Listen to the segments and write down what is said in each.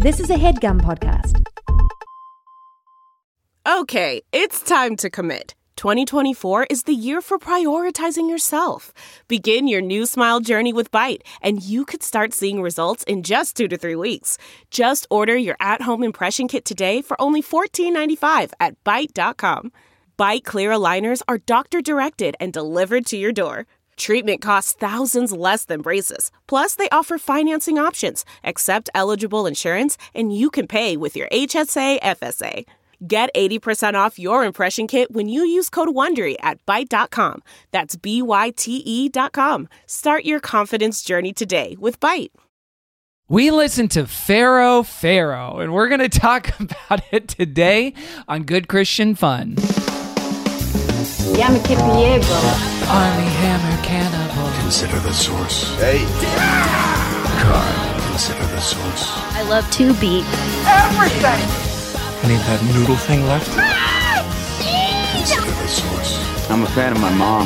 This is a HeadGum podcast. Okay, it's time to commit. 2024 is the year for prioritizing yourself. Begin your new smile journey with Byte, and you could start seeing results in just 2 to 3 weeks. Just order your at-home impression kit today for only $14.95 at Byte.com. Byte Clear aligners are doctor-directed and delivered to your door. Treatment costs thousands less than braces. Plus, they offer financing options, accept eligible insurance, and you can pay with your HSA FSA. Get 80% off your impression kit when you use code WONDERY at Byte.com. That's BYTE.com. Start your confidence journey today with Byte. We listened to Pharaoh, and we're going to talk about it today on Good Christian Fun. Army Hammer Cannibal. Consider the source. Hey. Carl, consider the source. I love to beat. Everything. Any of that noodle thing left? Consider the source. I'm a fan of my mom.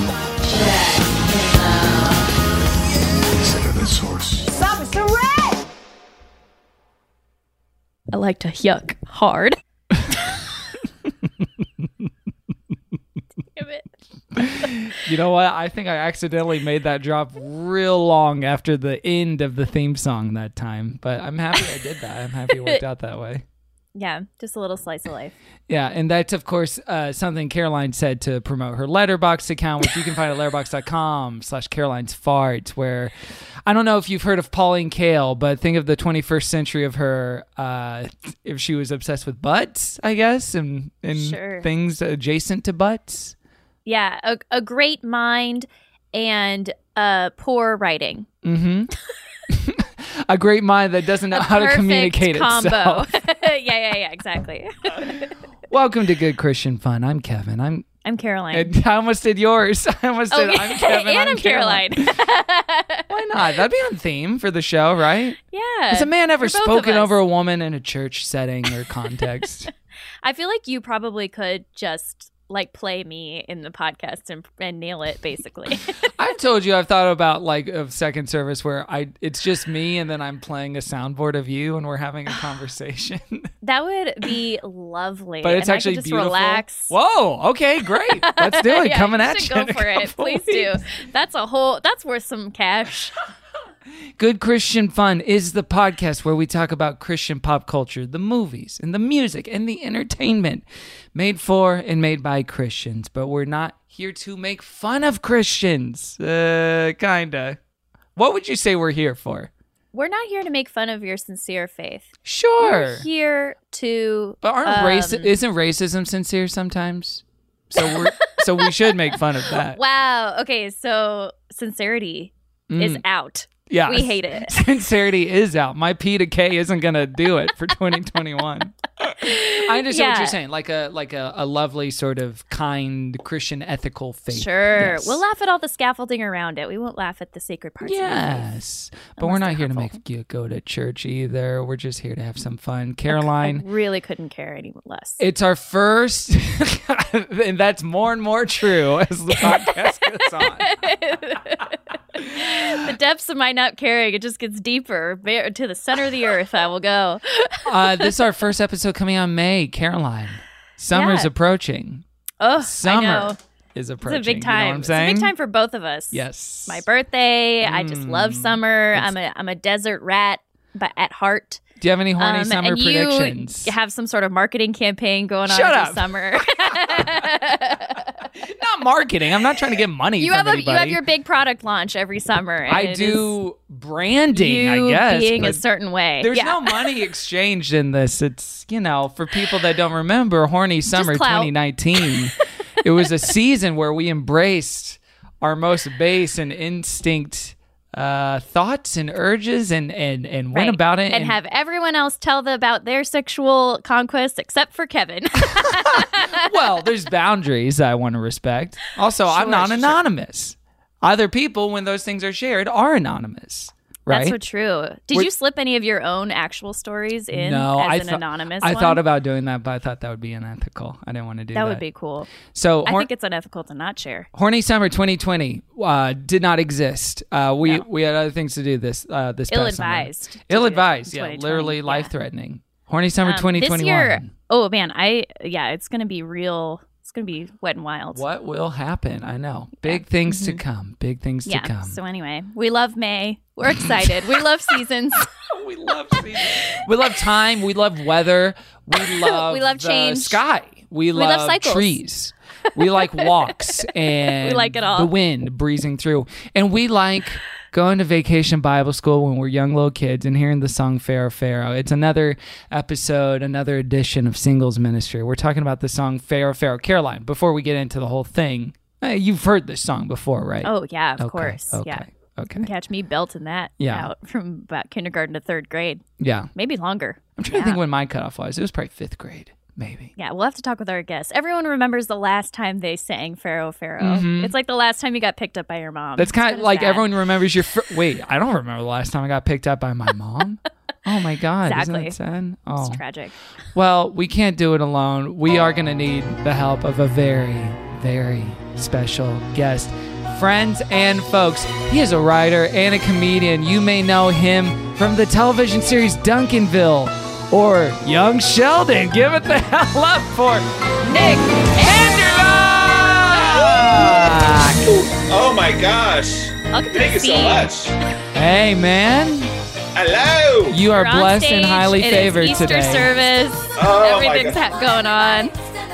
Consider the source. Stop, it's red! I like to yuck hard. Damn it. You know what? I think I accidentally made that drop real long after the end of the theme song that time. But I'm happy I did that. I'm happy it worked out that way. Yeah, just a little slice of life. Yeah, and that's, of course, something Caroline said to promote her Letterboxd account, which you can find at letterboxd.com/Caroline's Farts, where I don't know if you've heard of Pauline Kael, but think of the 21st century of her, if she was obsessed with butts, I guess, and Sure. things adjacent to butts. Yeah, a great mind and poor writing. Mm-hmm. A great mind that doesn't know how to communicate combo. itself. Yeah, exactly. Welcome to Good Christian Fun. I'm Kevin. I'm Caroline. And I almost did yours. I almost said I'm Kevin. And I'm Caroline. Why not? That'd be on theme for the show, right? Yeah. Has a man ever for both of spoken us. over a woman in a church setting or context? I feel like you probably could just play me in the podcast and nail it, basically. I've told you I've thought about of second service where it's just me and then I'm playing a soundboard of you and we're having a conversation. That would be lovely. But it's and actually I could just beautiful. Relax. Whoa, okay, great. Let's do it. Yeah, Coming you at should you. Go in a for it. couple Please do. weeks. That's worth some cash. Good Christian Fun is the podcast where we talk about Christian pop culture, the movies and the music and the entertainment made for and made by Christians. But we're not here to make fun of Christians. Kinda. What would you say we're here for? We're not here to make fun of your sincere faith. Sure. We're here to... But isn't racism sincere sometimes? So we should make fun of that. Wow. Okay, so sincerity is out. Yeah, We hate it. Sincerity is out. My P to K isn't gonna do it for 2021. I understand what you're saying, like a lovely sort of kind Christian ethical faith. Sure. Yes. We'll laugh at all the scaffolding around it. We won't laugh at the sacred parts of Yes, it. but we're not here to make you go to church either. We're just here to have some fun. Caroline, I really couldn't care any less. it's our first, and that's more and more true as the podcast goes on. The depths of my not caring, it just gets deeper. To the center of the earth I will go. This is our first episode coming on May. Caroline, summer's Yeah. approaching. Oh, Summer I know. is It's approaching. a big time. You know what I'm It's saying? a big time for both of us. Yes. My birthday. I just love summer. I'm a desert rat, but at heart. Do you have any horny summer and predictions? You have some sort of marketing campaign going on Shut for up. summer. Not marketing. I'm not trying to get money You from have anybody. your big product launch every summer. And I it do is branding, you I guess. being a but certain way. there's Yeah. no money exchanged in this. It's, for people that don't remember, Horny Summer clout. 2019. It was a season where we embraced our most base and instinct thoughts and urges and went Right. about it. and have everyone else tell about their sexual conquest except for Kevin. Well, there's boundaries I want to respect. Also, I'm not anonymous. Other people, when those things are shared, are anonymous. right? That's so true. Did you slip any of your own actual stories in as an anonymous I one? thought about doing that, but I thought that would be unethical. I didn't want to do that. That would be cool. So I think it's unethical to not share. Horny Summer 2020 did not exist. We had other things to do this past summer. Ill-advised. Ill-advised, yeah, 2020, literally life-threatening. Horny Summer 2021. This year, oh man, it's going to be real. It's going to be wet and wild. What will happen? I know. Big things to come. Big things to come. So anyway, we love May. We're excited. We love seasons. We love seasons. We love time. We love weather. We love the change. sky. We love love cycles. trees. We like walks and We like it all. the wind breezing through. And we like going to vacation Bible school when we're young little kids and hearing the song Pharaoh, Pharaoh. It's another episode, another edition of Singles Ministry. We're talking about the song Pharaoh, Pharaoh. Caroline, before we get into the whole thing, you've heard this song before, right? Oh, yeah, of course. Okay. Yeah. Okay. You can catch me belting that out from about kindergarten to third grade. Yeah. Maybe longer. I'm trying to think when my cutoff was. It was probably 5th grade. Maybe. Yeah, we'll have to talk with our guests. Everyone remembers the last time they sang Pharaoh, Pharaoh. It's like the last time you got picked up by your mom. That's kind of like sad. everyone remembers your... Wait, I don't remember the last time I got picked up by my mom. Oh my God. Exactly. Isn't that sad? Oh. It's tragic. Well, we can't do it alone. We are going to need the help of a very, very special guest. Friends and folks, he is a writer and a comedian. You may know him from the television series Duncanville or Young Sheldon. Give it the hell up for Nick Anderlock! Oh my gosh. Welcome to Thank you the so scene. much. Hey, man. Hello. You are We're on blessed and stage. highly It favored is Easter today. service. Oh, my Everything's going on.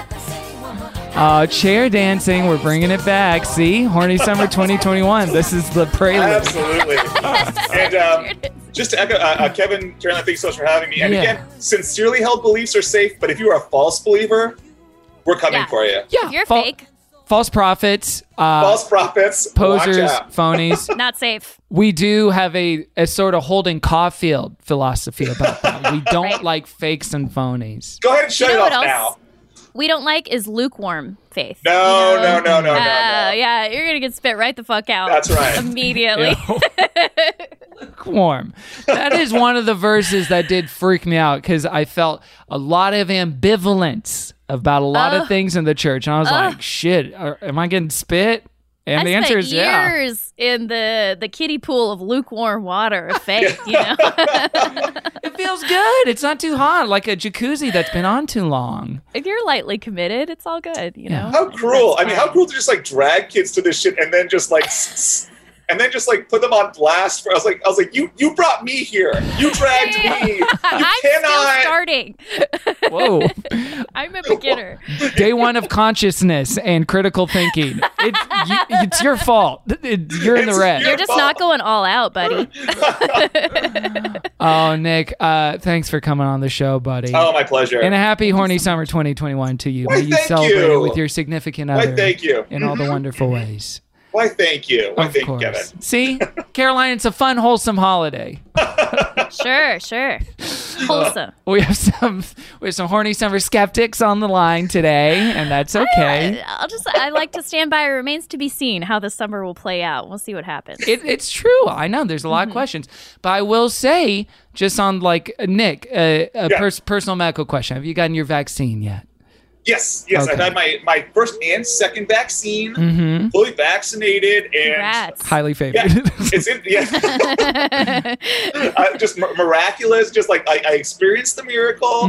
Chair dancing. We're bringing it back. See? Horny Summer 2021. This is the prelude. Absolutely. And just to echo, Kevin, Caroline, thank you so much for having me. And again, sincerely held beliefs are safe, but if you are a false believer, we're coming for you. Yeah. If you're fake, False prophets. False prophets, Posers, watch out. phonies. not safe. We do have a sort of Holden Caulfield philosophy about that. We don't Right. like fakes and phonies. Go ahead and shut You it know off what now. else we don't like is lukewarm faith. No, You know? no. Yeah, you're going to get spit right the fuck out. That's right. Immediately. Lukewarm. That is one of the verses that did freak me out because I felt a lot of ambivalence about a lot of things in the church. And I was like, shit, am I getting spit? And I the answer spent is yeah. years in the kiddie pool of lukewarm water of faith, you know? It feels good. It's not too hot, like a jacuzzi that's been on too long. If you're lightly committed, it's all good, you know? How cruel. That's I mean, how fine. cruel to just like drag kids to this shit and then just like put them on blast. I was like, you brought me here. You dragged me. You I'm still starting. Whoa. I'm a beginner. Day one of consciousness and critical thinking. It's your fault. You're in the It's red. your You're just fault. not going all out, buddy. Oh, Nick, thanks for coming on the show, buddy. Oh, my pleasure. And a happy horny summer 2021 to you. Why, May you thank celebrate you. it with your significant Why, other thank you. in all the wonderful ways. Why, thank you. Why, Of thank you, course. Kevin. See, Caroline, it's a fun, wholesome holiday. Sure. Wholesome. We have some horny summer skeptics on the line today, and that's okay. I like to stand by. It remains to be seen how the summer will play out. We'll see what happens. It's true. I know there's a lot of questions, but I will say, just on like Nick, personal medical question: have you gotten your vaccine yet? Yes. Okay. I've had my first and second vaccine, fully vaccinated, and Congrats. Highly favored. yeah, it's just miraculous. Just like I experienced the miracle,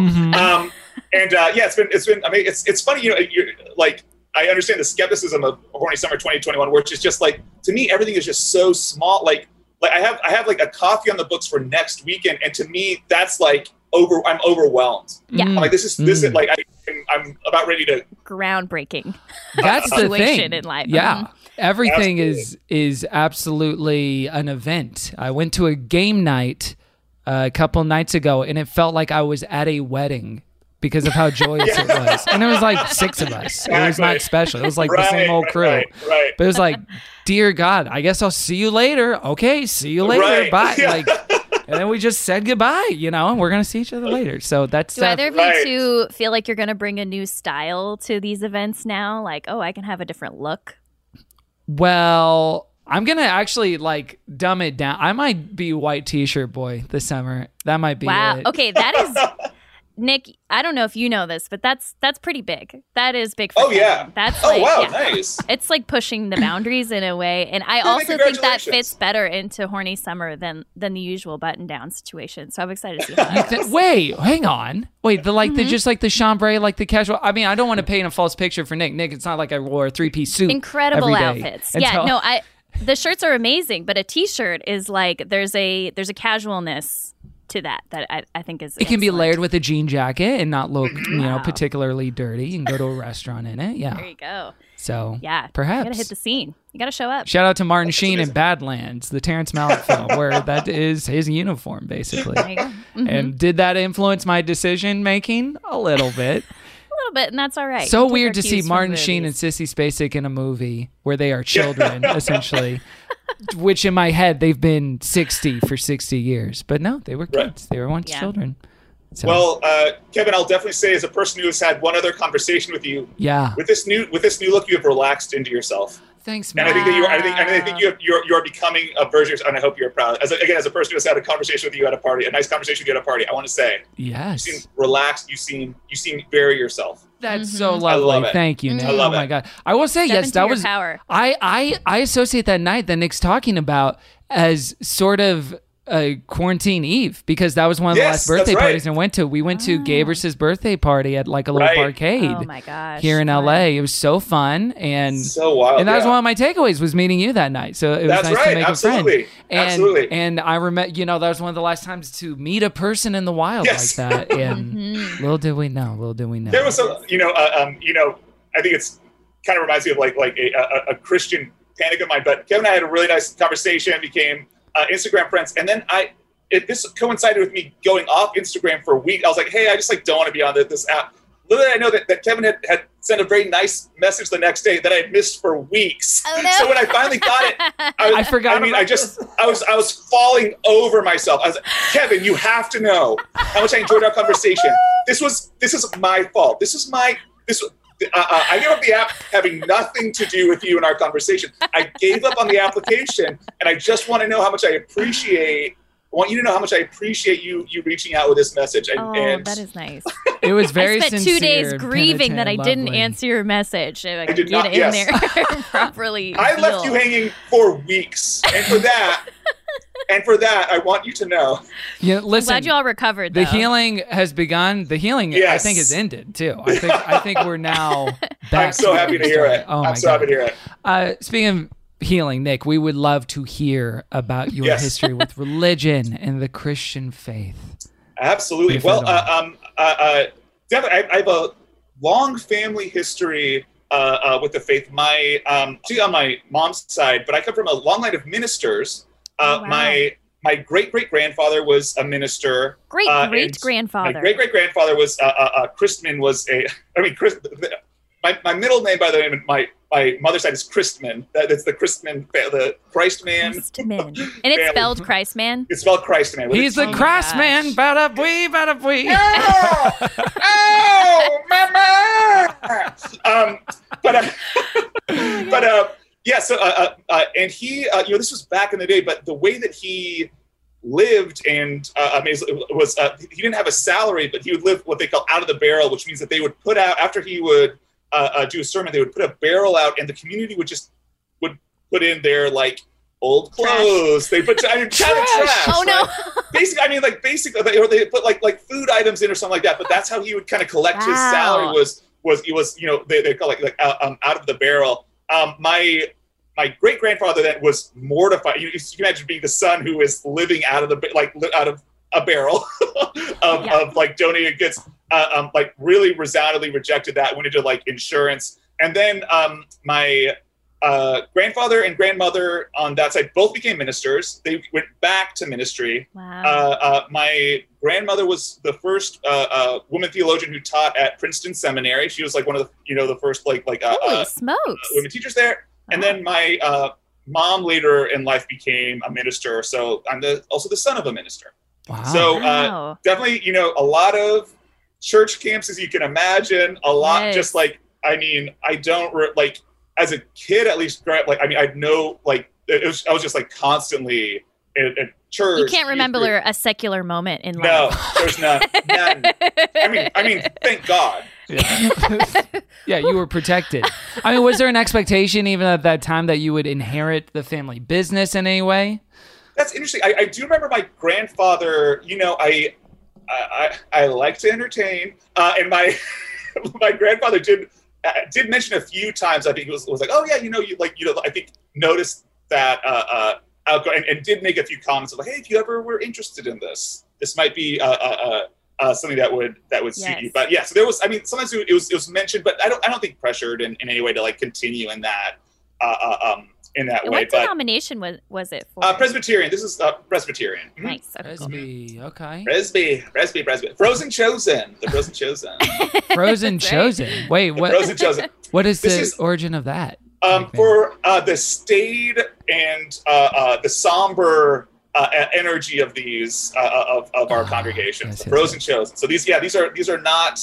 it's been. I mean, it's funny, you know. You're like, I understand the skepticism of Horny Summer 2021, which is just like, to me, everything is just so small. Like I have like a coffee on the books for next weekend, and to me, that's like I'm overwhelmed. Yeah. I'm like, this is like I'm about ready to. Groundbreaking. That's the situation thing in life. Yeah. Everything Absolutely. is absolutely an event. I went to a game night a couple nights ago, and it felt like I was at a wedding because of how joyous it was. And it was like 6 of us. It was not Exactly. special. It was like the same old crew. Right. But it was like, dear God, I guess I'll see you later. Okay, see you later. Right. Bye. Yeah. Like, and then we just said goodbye, you know, and we're going to see each other later. So that's Do either of Right. you two feel like you're going to bring a new style to these events now? Like, oh, I can have a different look. well, I'm going to actually like dumb it down. I might be white t-shirt boy this summer. That might be it. Okay, that is Nick, I don't know if you know this, but that's pretty big. That is big for Oh, Kevin. yeah. That's Oh, like, wow, yeah. nice. It's like pushing the boundaries in a way. And I also think that congratulations. fits better into horny summer than the usual button down situation. So I'm excited to see how that goes. Wait, hang on. Wait, the just like the chambray, like the casual. I mean, I don't want to paint a false picture for Nick. Nick, it's not like I wore a 3-piece suit. Incredible every day outfits. until- Yeah, no, the shirts are amazing, but a t-shirt is like there's a casualness to that I think is It can be excellent. layered with a jean jacket and not look, particularly dirty. You can go to a restaurant in it. Yeah. There you go. So, Yeah. perhaps. You gotta hit the scene. You gotta show up. Shout out to Martin Sheen in Badlands, the Terrence Malick film, where that is his uniform, basically. There you go. Mm-hmm. And did that influence my decision making? A little bit. A little bit, and that's all right. So We took weird our to see cues from Martin Sheen and movies. Sissy Spacek in a movie where they are children, essentially. Which in my head, they've been 60 for 60 years. But no, they were Right. kids. They were once Yeah. children. So, Well, Kevin, I'll definitely say, as a person who has had one other conversation with you, yeah. with this new look, you have relaxed into yourself, Thanks, and I man. think that I think you're becoming a version, and I hope you're proud. As a person who has had a conversation with you at a party, a nice conversation with you at a party, I want to say, Yes. you seem relaxed. You seem very yourself. That's Mm-hmm. so lovely. love it. Thank you, Nick. I love oh my it. God. I will say, Step yes, into that your was power. I associate that night that Nick's talking about as sort of a quarantine eve, because that was one of the Yes, last birthday that's right. parties I went to. We went to Gabrus's birthday party at like a little Right. barcade Oh my gosh. here in Fun. LA. It was so fun, and So wild. and that was yeah. one of my takeaways, was meeting you that night. So it was That's nice right, to make a absolutely, friend. And, absolutely. And I remember, that was one of the last times to meet a person in the wild Yes. like that. And Mm-hmm. little did we know. There was I think it's kind of reminds me of like a Christian panic of mine. But Kevin and I had a really nice conversation, became Instagram friends, and then this coincided with me going off Instagram for a week. I was like, hey, I just don't want to be on this app. Literally, I know that Kevin had sent a very nice message the next day that I had missed for weeks. Oh, no. So when I finally got it, I forgot. I was falling over myself. I was like, Kevin, you have to know how much I enjoyed our conversation. This is my fault. I gave up the app having nothing to do with you and our conversation. I gave up on the application, and I just want you to know how much I appreciate you reaching out with this message. And that is nice. It was very I spent 2 sincere days and grieving that I penitent, didn't lovely. answer your message. I did get not, in yes. there properly. I left you heal. hanging for weeks, and for that, I want you to know. Yeah, listen. Glad you all recovered. The though. healing has begun. The healing, I Yes. think, has ended too. I think we're now back. I'm so to happy where to we hear started. it. Oh my I'm so God. happy to hear it. Speaking of healing, Nick, we would love to hear about your Yes. history with religion and the Christian faith. Absolutely. If Well, at all. definitely, I have a long family history with the faith. See, on my mom's side, but I come from a long line of ministers. Oh, wow. My great grandfather was a minister. Great and great grandfather. My great grandfather was Christman. My middle name, by the way, my mother's side is Christman. That's the Christman, the Christman. Christman. And it's family. spelled Christman. It's spelled Christman. with a He's the T. Christ man. gosh. Bada-bwee. Oh, mama! Yeah. So, and he, this was back in the day, but the way that he lived and was he didn't have a salary, but he would live what they call out of the barrel, which means that they would put out after he would do a sermon, they would put a barrel out, and the community would put in their old clothes. They put kind of trash. Oh no. Right? Basically, or they put like food items in or something like that. But that's how he would kind of collect his Wow. salary. Was they call it out of the barrel. My great grandfather then was mortified. You can imagine being the son who is living out of a barrel of donated goods. Really resoundingly rejected that. Went into insurance, and then my grandfather and grandmother on that side both became ministers. They went back to ministry. Wow. My grandmother was the first woman theologian who taught at Princeton Seminary. She was one of the first Holy smokes. women teachers there. And then my mom later in life became a minister. So I'm also the son of a minister. Wow. So Wow. definitely, a lot of church camps, as you can imagine, a lot Yes. I don't as a kid, at least, I had no I was just like constantly at church. You can't remember a secular moment in life. No, there's none. I mean, thank God. Yeah, you were protected. I mean, was there an expectation even at that time that you would inherit the family business in any way? That's interesting. I do remember my grandfather. I like to entertain, and my my grandfather did mention a few times. I think it was like, oh yeah, I think noticed that and did make a few comments of like, hey, if you ever were interested in this might be something that would suit you. But yeah, so there was. I mean, sometimes it was mentioned, but I don't think pressured in any way to like continue in that way. What denomination was it for? Presbyterian. This is Presbyterian. Mm-hmm. Nice. Presby. Okay. Presby. Frozen Chosen. The Frozen Chosen. Frozen Chosen. Wait, what? Frozen Chosen. What is the origin of that? For the staid and the somber energy of these of our congregations, the Frozen Chosen. So these are not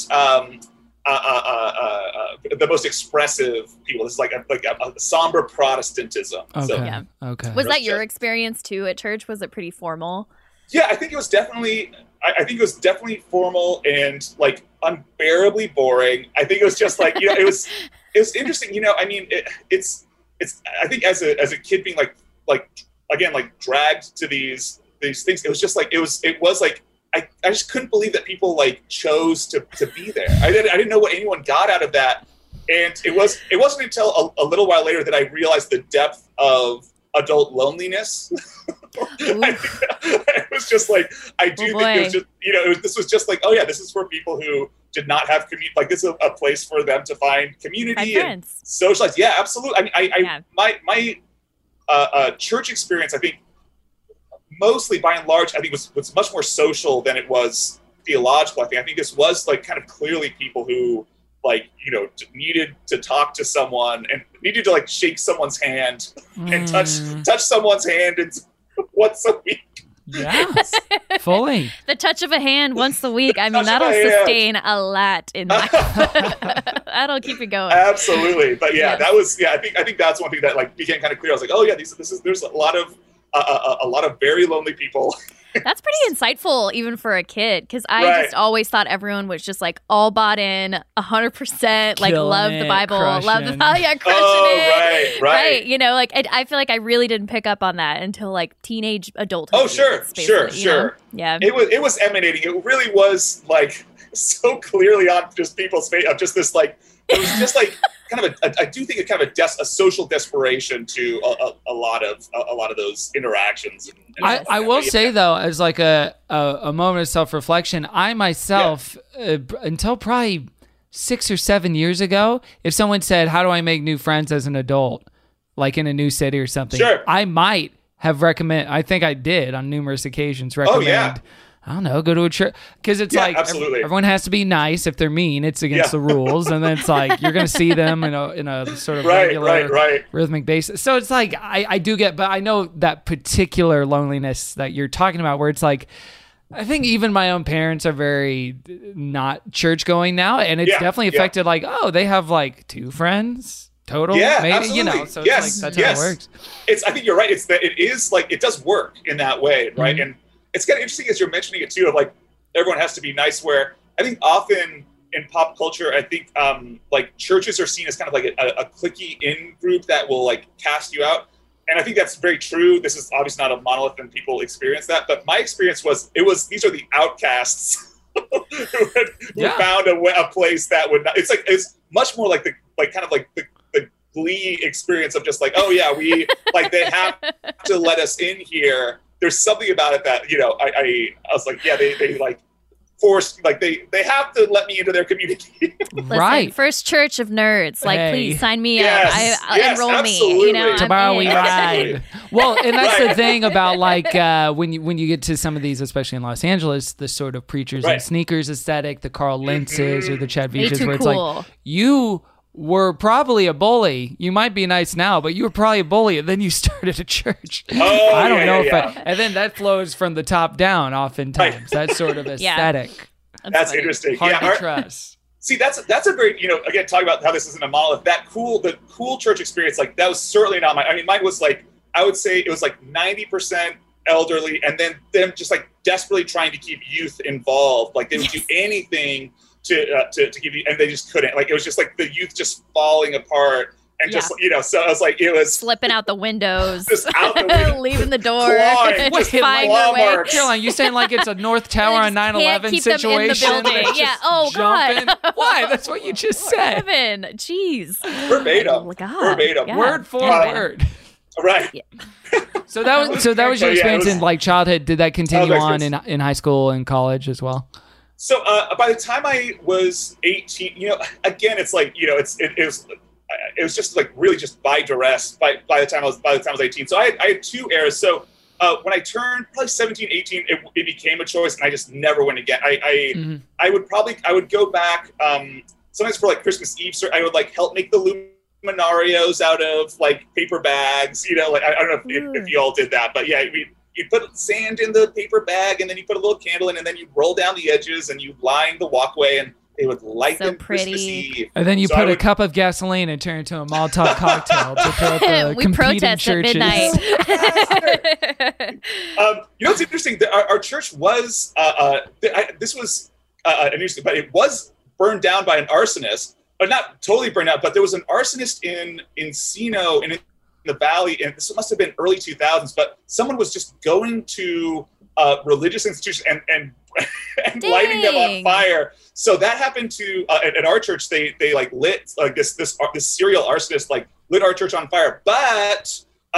the most expressive people. This is like a somber Protestantism. Okay. So, Yeah. Okay. Was that your experience too at church? Was it pretty formal? Yeah, I think it was definitely. I think it was definitely formal and like unbearably boring. I think it was just like it was interesting. I mean, it's. I think as a kid being like again like dragged to these things, it was just like it was like. I just couldn't believe that people like chose to be there. I didn't know what anyone got out of that, and it wasn't until a little while later that I realized the depth of adult loneliness. It was just like I do think it was just this was just like, oh yeah, this is for people who did not have community. Like this is a place for them to find community and socialize. Yeah, absolutely. I mean, my church experience, I think. Mostly, by and large, I think was much more social than it was theological. I think this was like kind of clearly people who needed to talk to someone and needed to like shake someone's hand and touch someone's hand once a week. Yes, fully. The touch of a hand once a week. I mean, that'll sustain a lot in life. That'll keep it going. Absolutely, but yeah, that was I think that's one thing that like became kind of clear. I was like, oh yeah, there's a lot of very lonely people. That's pretty insightful even for a kid, because I just always thought everyone was just like all bought in 100%, like love the Bible, love the crushing it. Right. Like I feel like I really didn't pick up on that until like teenage adulthood. Oh, sure. Yeah. It was emanating. It really was like so clearly on just people's face of just this like, it was just like kind of I do think it kind of a social desperation to a lot of those interactions. I will say though, as like a moment of self-reflection, I myself until probably 6 or 7 years ago, if someone said, "How do I make new friends as an adult, like in a new city or something?" Sure. I might have I think I did on numerous occasions recommend. Oh, yeah. I don't know, go to a church, because it's like everyone has to be nice. If they're mean, it's against the rules, and then it's like you're going to see them in a sort of regular rhythmic basis. So it's like I do get, but I know that particular loneliness that you're talking about, where it's like I think even my own parents are very not church going now, and it's definitely affected. Like, oh, they have like 2 friends total, maybe, absolutely. So it's like, that's how it works. I think you're right. It's that it is like it does work in that way, right? Mm-hmm. And it's kind of interesting as you're mentioning it too, of like everyone has to be nice, where I think often in pop culture, I think like churches are seen as kind of like a cliquey in group that will like cast you out. And I think that's very true. This is obviously not a monolith and people experience that, but my experience was these are the outcasts who found a place that would not, it's much more like the Glee experience of just like, oh yeah, we like they have to let us in here. There's something about it that, I was like, yeah, they like forced, like they have to let me into their community. Listen, First Church of Nerds, like please sign me up. Enroll absolutely. me. Tomorrow we ride. Well, and that's the thing about like when you get to some of these, especially in Los Angeles, the sort of preachers in sneakers aesthetic, the Carl Lentzes or the Chad Viges, where it's like you were probably a bully. You might be nice now, but you were probably a bully, and then you started a church. Oh, I don't know and then that flows from the top down oftentimes. That sort of aesthetic. That's interesting. Hard to trust. See, that's a very, again, talking about how this isn't a monolith. The cool church experience, like that was certainly not mine was like I would say it was like 90% elderly, and then them just like desperately trying to keep youth involved. Like they would do anything to keep you, and they just couldn't. Like it was just like the youth just falling apart. And just, so I was like, it was slipping out the windows, just out the window, leaving the door, clawing, just find your way. Caroline, you saying like it's a North Tower on 9/11 situation? Yeah. Oh jumping. God. Why? That's what you just said. Heaven. Jeez. Verbatim. Verbatim. Yeah. Word for word. Right. Yeah. So that was your experience in like childhood. Did that continue on in high school and college as well? So by the time I was 18, again, it's like, it was just like really just by duress by the time I was 18. So I had two eras. So when I turned probably 17, 18, it became a choice, and I just never went again. I would go back sometimes for like Christmas Eve. So I would like help make the luminarios out of like paper bags. I don't know if you all did that, but yeah, you put sand in the paper bag, and then you put a little candle in, and then you roll down the edges, and you line the walkway, and they would light them Christmas Eve. And then you put a cup of gasoline and turn it into a Molotov cocktail to fill up the we competing protest churches. At midnight. It's interesting. Our church was, this was interesting, but it was burned down by an arsonist, but not totally burned out. But there was an arsonist in Encino and in the Valley, and this must have been early 2000s, but someone was just going to religious institutions and lighting them on fire. So that happened to at our church. They like lit like this serial arsonist like lit our church on fire. But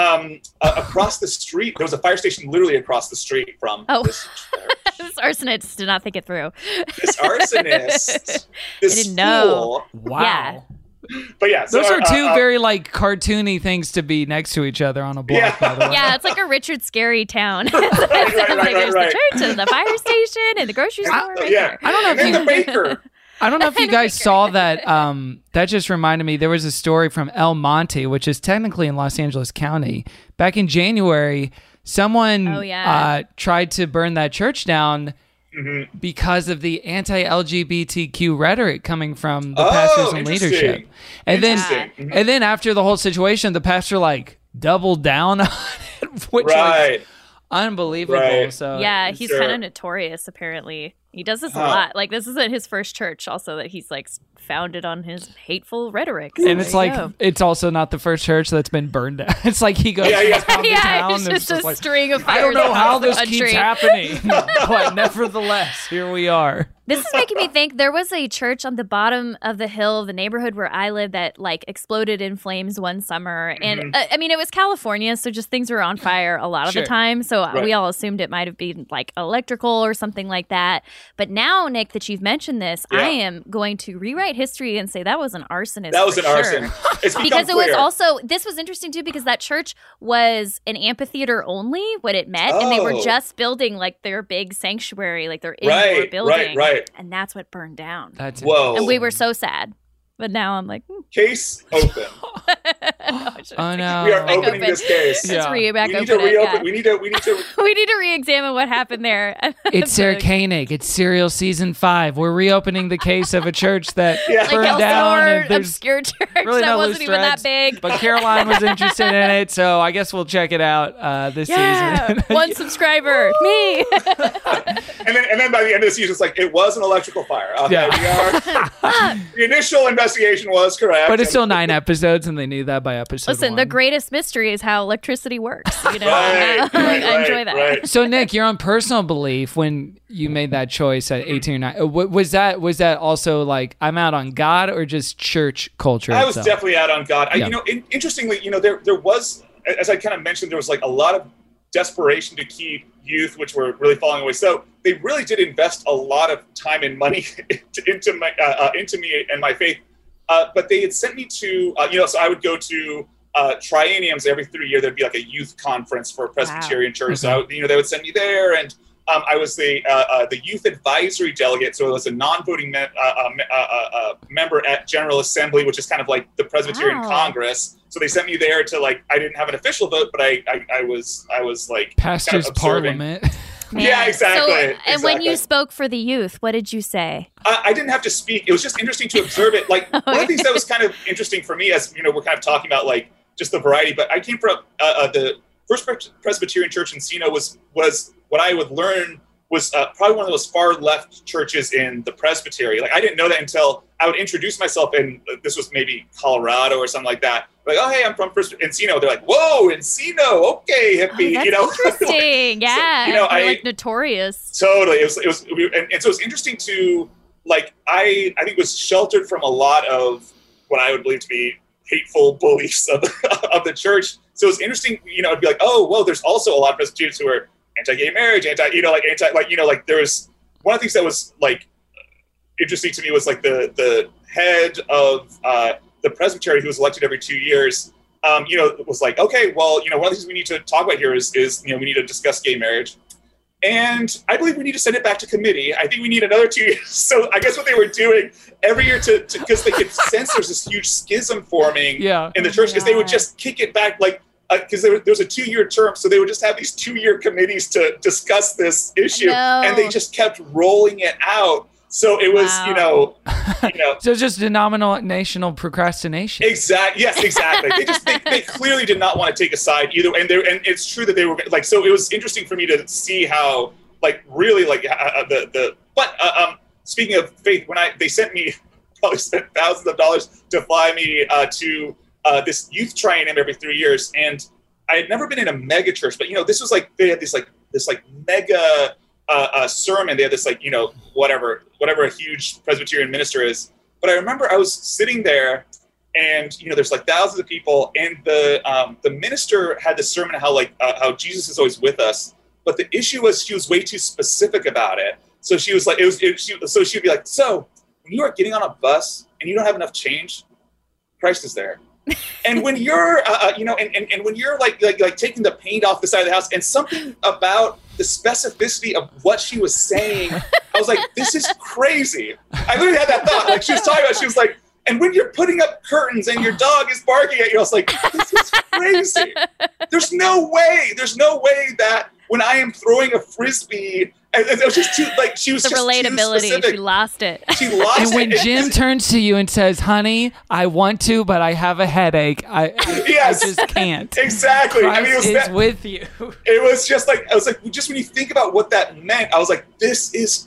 across the street, there was a fire station literally across the street from this church. This arsonist did not think it through. This arsonist, this I didn't know. Wow. Yeah. But yeah, so those are two very like cartoony things to be next to each other on a block. By the way. Yeah, it's like a Richard Scarry town. Right. There's the church and the fire station and the grocery store. Yeah, I don't know if the baker. I don't know if you guys saw that. That just reminded me. There was a story from El Monte, which is technically in Los Angeles County. Back in January, someone tried to burn that church down. Mm-hmm. Because of the anti-LGBTQ rhetoric coming from the pastors and leadership. And then after the whole situation, the pastor like doubled down on it, which was unbelievable. Right. So yeah, he's kind of notorious apparently. He does this a lot. Like this isn't his first church also that he's like founded on his hateful rhetoric. So and it's like it's also not the first church that's been burned down. It's like he goes town to town. It's just a string of fires. I don't know how this keeps happening, but nevertheless, here we are. This is making me think there was a church on the bottom of the hill, the neighborhood where I live, that like exploded in flames one summer. And I mean, it was California, so just things were on fire a lot of the time. So we all assumed it might have been like electrical or something like that. But now, Nick, that you've mentioned this, I am going to rewrite history and say that was an arsonist. That was an arson. It's because it was also, this was interesting too, because that church was an amphitheater only when it met, and they were just building like their big sanctuary, like their indoor building. Right. And that's what burned down. Whoa. And we were so sad. But now I'm like, case open. Oh no. We are opening this case. Let's we need to reopen. We need to we need to re-examine what happened there. It's Sarah Koenig. It's Serial Season 5. We're reopening the case of a church that burned down. And obscure church really that no wasn't even that big. But Caroline was interested in it, so I guess we'll check it out this season. One subscriber, me. and then by the end of the season, it's like it was an electrical fire. Okay, the initial investigation was correct, but it's still 9 episodes, and they knew that by episode 1. The greatest mystery is how electricity works. You know, I enjoy that. Right. So, Nick, your own personal belief when you made that choice at 18 or 9, was that also like I'm out on God or just church culture? I was definitely out on God. Interestingly, there was, as I kind of mentioned, there was like a lot of desperation to keep youth, which were really falling away. So they really did invest a lot of time and money into me and my faith. But they had sent me to, so I would go to trienniums every 3 years. There'd be like a youth conference for a Presbyterian church. So, they would send me there, and I was the youth advisory delegate. So it was a non-voting member at General Assembly, which is kind of like the Presbyterian Congress. So they sent me there to I didn't have an official vote, but I was like pastor's kind of parliament. Man. Yeah, exactly. And when you spoke for the youth, what did you say? I didn't have to speak. It was just interesting to observe it. One of the things that was kind of interesting for me, as we're kind of talking about just the variety. But I came from the First Presbyterian Church in Encino was what I would learn was probably one of those far left churches in the Presbytery. Like I didn't know that until I would introduce myself, and this was maybe Colorado or something like that. Like, oh hey, I'm from First Encino. They're like, whoa, Encino, okay, hippie, interesting, yeah. So, I like notorious. Totally, it was, and so it was interesting to like I think was sheltered from a lot of what I would believe to be hateful beliefs of the church. So it was interesting, it'd be like, oh, well, there's also a lot of Presbyterians who are anti-gay marriage, there was one of the things that was like interesting to me was like the head of the Presbytery who was elected every 2 years, was like, okay, well, one of the things we need to talk about here is we need to discuss gay marriage. And I believe we need to send it back to committee. I think we need another 2 years. So I guess what they were doing every year because they could sense there's this huge schism forming in the church because they would just kick it back because there was a 2-year term, so they would just have these 2-year committees to discuss this issue, and they just kept rolling it out. So it was, So it's just denominational procrastination. Yes, exactly. They clearly did not want to take a side either, and it's true that they were like. So it was interesting for me to see how, like, really, like speaking of faith, when they sent me, probably spent thousands of dollars to fly me to this youth training every 3 years, and I had never been in a mega church, but this was like they had this mega sermon. They had this whatever a huge Presbyterian minister is. But I remember I was sitting there, and there's like thousands of people, and the minister had this sermon how Jesus is always with us, but the issue was she was way too specific about it. So she was like, so she'd be like, so when you are getting on a bus and you don't have enough change, Christ is there. And when you're, and when you're like taking the paint off the side of the house, and something about the specificity of what she was saying, I was like, this is crazy. I literally had that thought. Like she was talking about, she was like, and when you're putting up curtains and your dog is barking at you, I was like, this is crazy. There's no way that when I am throwing a Frisbee, and it was just too, like, she was the just relatability. Too specific. She lost it. And when Jim turns to you and says, honey, I want to, but I have a headache. I just can't. Exactly. Christ is with you. It was just like, I was like, just when you think about what that meant, I was like, there's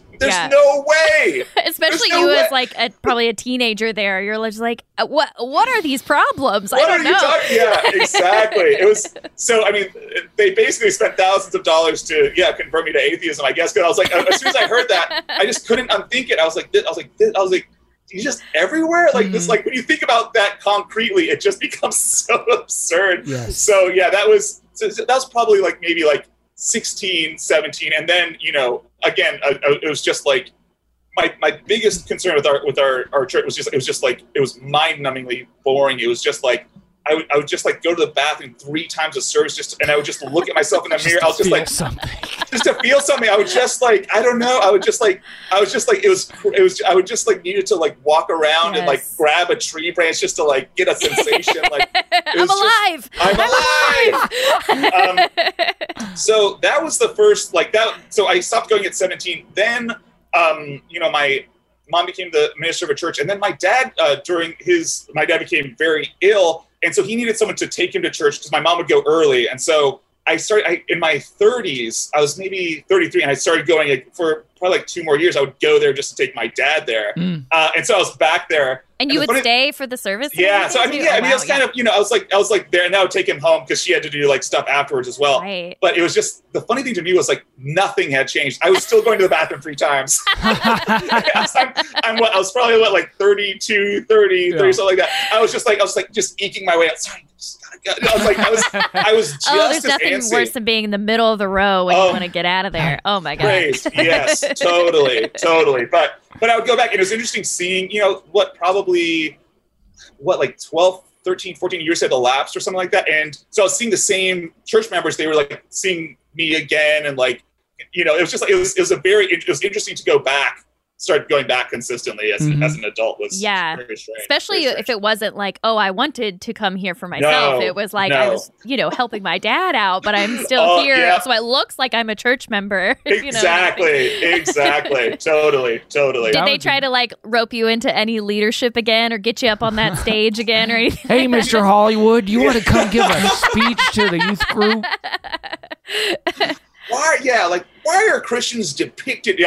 no way. Especially you as like probably a teenager there. You're just like, what are these problems? I don't know. Yeah, exactly. It was, so, I mean, they basically spent thousands of dollars to, convert me to atheism, I guess. Because I was like, as soon as I heard that, I just couldn't unthink it. I was like, he's just everywhere. Like this, like when you think about that concretely, it just becomes so absurd. Yes. So yeah, that was probably like maybe like 16, 17. And then, again, it was just like my biggest concern with our church it was mind-numbingly boring. It was just like I would just like go to the bathroom 3 times a service and I would just look at myself in the mirror. I was just like something. Just to feel something. I would just like, I don't know. I would just like I would just like needed to like walk around and like grab a tree branch just to like get a sensation. Like I'm alive. I'm alive. So that was the first like that. So I stopped going at 17. Then, my mom became the minister of a church, and then my dad became very ill. And so he needed someone to take him to church because my mom would go early. And so in my 30s, I was maybe 33, and I started going for probably like 2 more years. I would go there just to take my dad there. And so I was back there. And you would stay for the service? Yeah. So I was kind of, I was like there, and I would take him home because she had to do like stuff afterwards as well. Right. But it was just, the funny thing to me was like nothing had changed. I was still going to the bathroom 3 times. I was probably like 32, 30, something like that. I was just eking my way out. Sorry. I was just there's nothing antsy. worse than being in the middle of the row when you want to get out of there. Oh my God. Great. Yes, totally. But I would go back, and it was interesting seeing, like 12, 13, 14 years had elapsed or something like that. And so I was seeing the same church members. They were like seeing me again. And like, it was just like, it was interesting to go back started going back consistently as an adult was very strange. Especially if it wasn't like, oh, I wanted to come here for myself. It was like I was, helping my dad out, but I'm still here. Yeah. So it looks like I'm a church member. Exactly. Totally. Did they try to like rope you into any leadership again or get you up on that stage again or anything? Hey, Mr. Hollywood, you want to come give a speech to the youth group? Why are Christians depicted?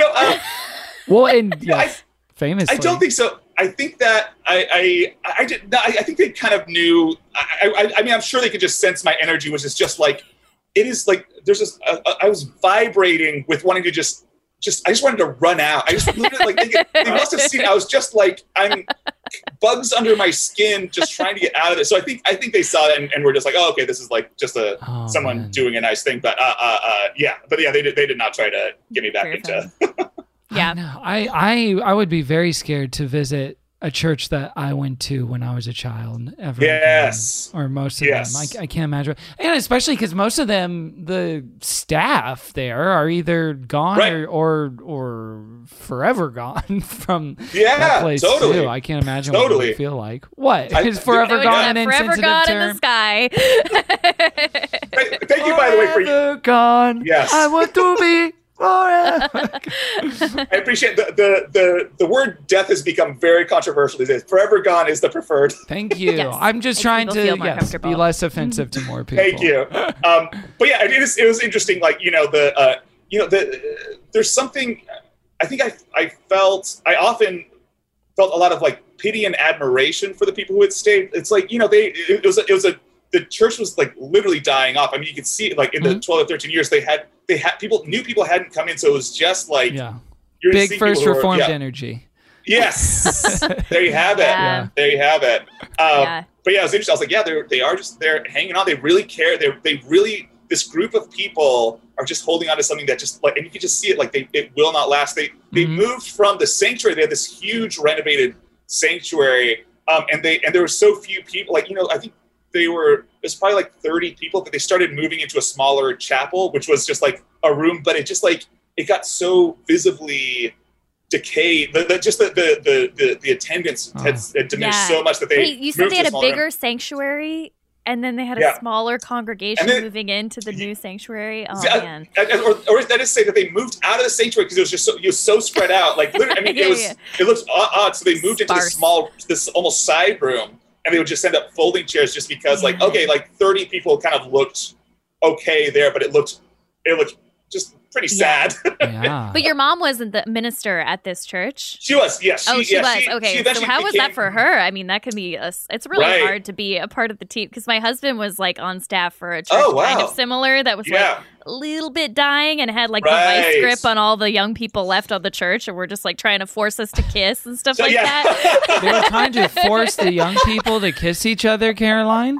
Famously. I don't think so. I think that I think they kind of knew. I mean, I'm sure they could just sense my energy, which is just like, it is like, there's this, I was vibrating with wanting to I just wanted to run out. I just literally, like, they must have seen, I was just like, I'm bugs under my skin, just trying to get out of it. So I think they saw it and were just like, oh, okay, this is like just someone doing a nice thing. But they did not try to get me back into. Yeah. I would be very scared to visit a church that I went to when I was a child ever. Yes. Again, or most of them. I can't imagine. And especially because most of them, the staff there are either gone or forever gone from that place too. I can't imagine what it would feel like. What? Is forever gone an forever gone term? in the sky. Thank you, by the way, for forever gone. Yes. I want to be forever. I appreciate the word death has become very controversial these days. Forever gone is the preferred. Thank you. Yes. I'm just trying to be less offensive to more people. Thank you. But yeah, it was interesting. Like, there's something. I think I often felt a lot of like pity and admiration for the people who had stayed. It's like, the church was like literally dying off. I mean, you could see it like in the 12 or 13 years they had people hadn't come in. So it was just like, big first Reformed energy. Yes. There you have it. Yeah. There you have it. But yeah, it was interesting. I was like, they're hanging on. They really care. They really, this group of people are just holding on to something that just like, and you can just see it, like it will not last. They moved from the sanctuary. They had this huge renovated sanctuary. And there were so few people, like, I think there's probably like 30 people, but they started moving into a smaller chapel, which was just like a room, but it just like, it got so visibly decayed. The attendance had diminished so much that they you said they had a bigger sanctuary and then they had a smaller congregation moving into the new sanctuary. Oh man. Or that is to say that they moved out of the sanctuary because it was so spread out. Like literally, I mean, it looks odd. So they moved into this almost side room. And they would just end up folding chairs just because, like, okay, like 30 people kind of looked okay there, but it looked just pretty sad. Yeah. But your mom wasn't the minister at this church? She was, yes. She was. Okay, so how was that for her? I mean, that could be it's really hard to be a part of the team because my husband was like on staff for a church kind of similar that was like a little bit dying and had like the vice grip on all the young people left on the church and we're just like trying to force us to kiss and stuff that. They were trying to force the young people to kiss each other, Caroline?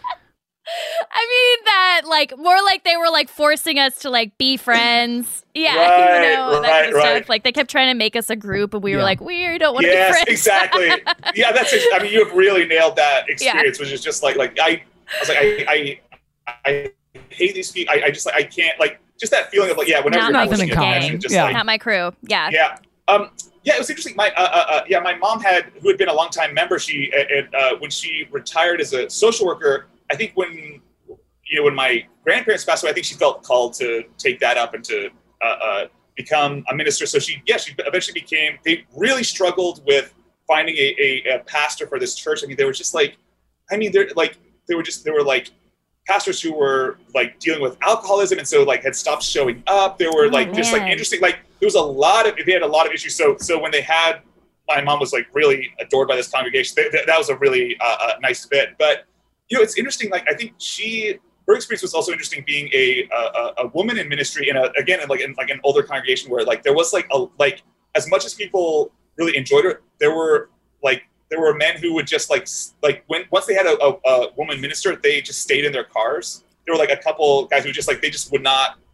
I mean that, like, more like they were like forcing us to like be friends. Yeah, that kind of stuff. Like they kept trying to make us a group, and we were like, we don't want to be friends. Yes, exactly. Yeah, I mean, you have really nailed that experience, which is just like I was like, I hate these people. I can't, like, just that feeling of like, whenever not you're nothing in common. like, not my crew. Yeah. Yeah. It was interesting. My mom who had been a longtime member. She when she retired as a social worker. I think when my grandparents passed away, I think she felt called to take that up and to become a minister. So she eventually became. They really struggled with finding a pastor for this church. I mean, they were just like, they were like pastors who were like dealing with alcoholism and so like had stopped showing up. There were just like interesting, like there was they had a lot of issues. So when they had, my mom was like really adored by this congregation. That was a really nice fit. But it's interesting. Like I think her experience was also interesting being a woman in ministry in an older congregation where like there was like as much as people really enjoyed her, there were men who would just once they had a woman minister, they just stayed in their cars. There were like a couple guys who just like they just would not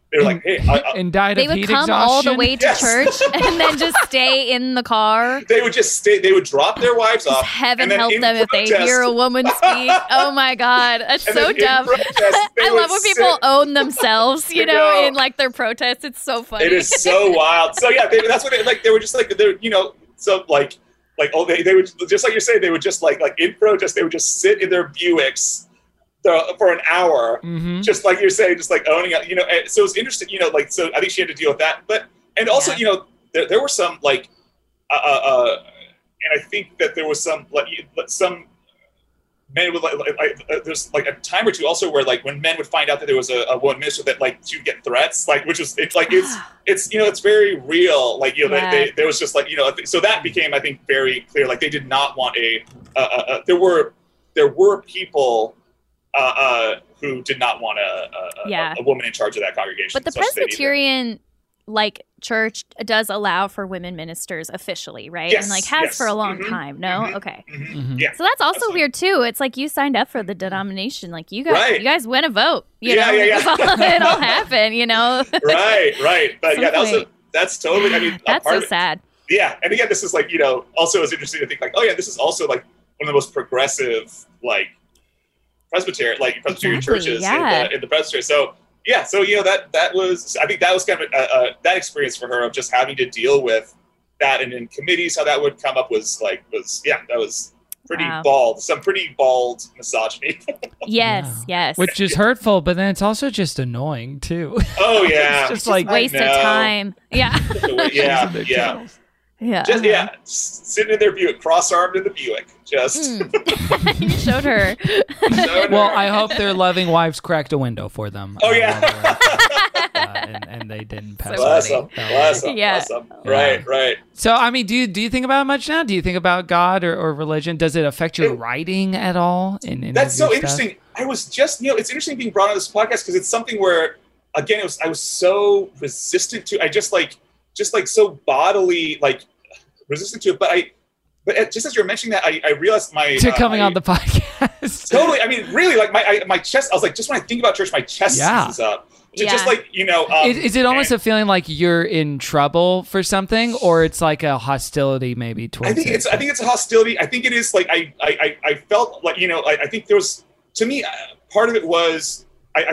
They were like, hey, and died they of heat would come exhaustion? all the way to church and then just stay in the car. They would just stay. They would drop their wives off. Heaven help them if they hear a woman speak. Oh my God, that's so dumb. I love when people own themselves, you know, in like their protests. It's so funny. It is so wild. So yeah, that's what they were just like. They're, you know, so like they would, just like you're saying, they would just like in protest, they would just sit in their Buicks for an hour, just like you're saying, just like owning it, you know. And so it's interesting, you know, like, so I think she had to deal with that, but, and also, you know, there were some like, and I think that there was some, like, some men would there's like a time or two also where like when men would find out that there was a woman minister, that like she would get threats, like, which is, it's like, it's, you know, it's very real. Like, you know, there was just like, you know, so that became, I think, very clear. Like they did not want there were people who did not want a woman in charge of that congregation. But the Presbyterian like church does allow for women ministers officially, right? Yes, and like has for a long time. No, okay. Yeah. So that's also weird too. It's like you signed up for the denomination, like you guys win a vote. You know, it all happened. You know, right. But so yeah, that's totally. I mean, that's so sad. Yeah, and again, this is like, you know, also it's interesting to think like, oh yeah, this is also like one of the most progressive like Presbyterian churches in the Presbyterian. So yeah, so you know that was, I think that was kind of that experience for her of just having to deal with that, and in committees how that would come up was that was pretty bald, some pretty bald misogyny. Yes, which is hurtful, but then it's also just annoying too. Oh yeah, it's just like waste of time. Yeah, just sitting in their Buick, cross-armed in the Buick, just. You showed her. Well, I hope their loving wives cracked a window for them. Oh yeah. And they didn't pass. Bless them. Right. So, I mean, do you think about it much now? Do you think about God or religion? Does it affect your writing at all? That's so interesting. I was just, you know, it's interesting being brought on this podcast because it's something where, again, I was so resistant to. I just like so bodily like resistant to it. But just as you're mentioning that, I realized coming on the podcast. Totally. I mean, really, like my chest. I was like, just when I think about church, my chest seizes up. Just like, you know, is it almost a feeling like you're in trouble for something, or it's like a hostility maybe towards I think it's a hostility. I think it is like I felt like, you know, I think there was, to me, part of it was I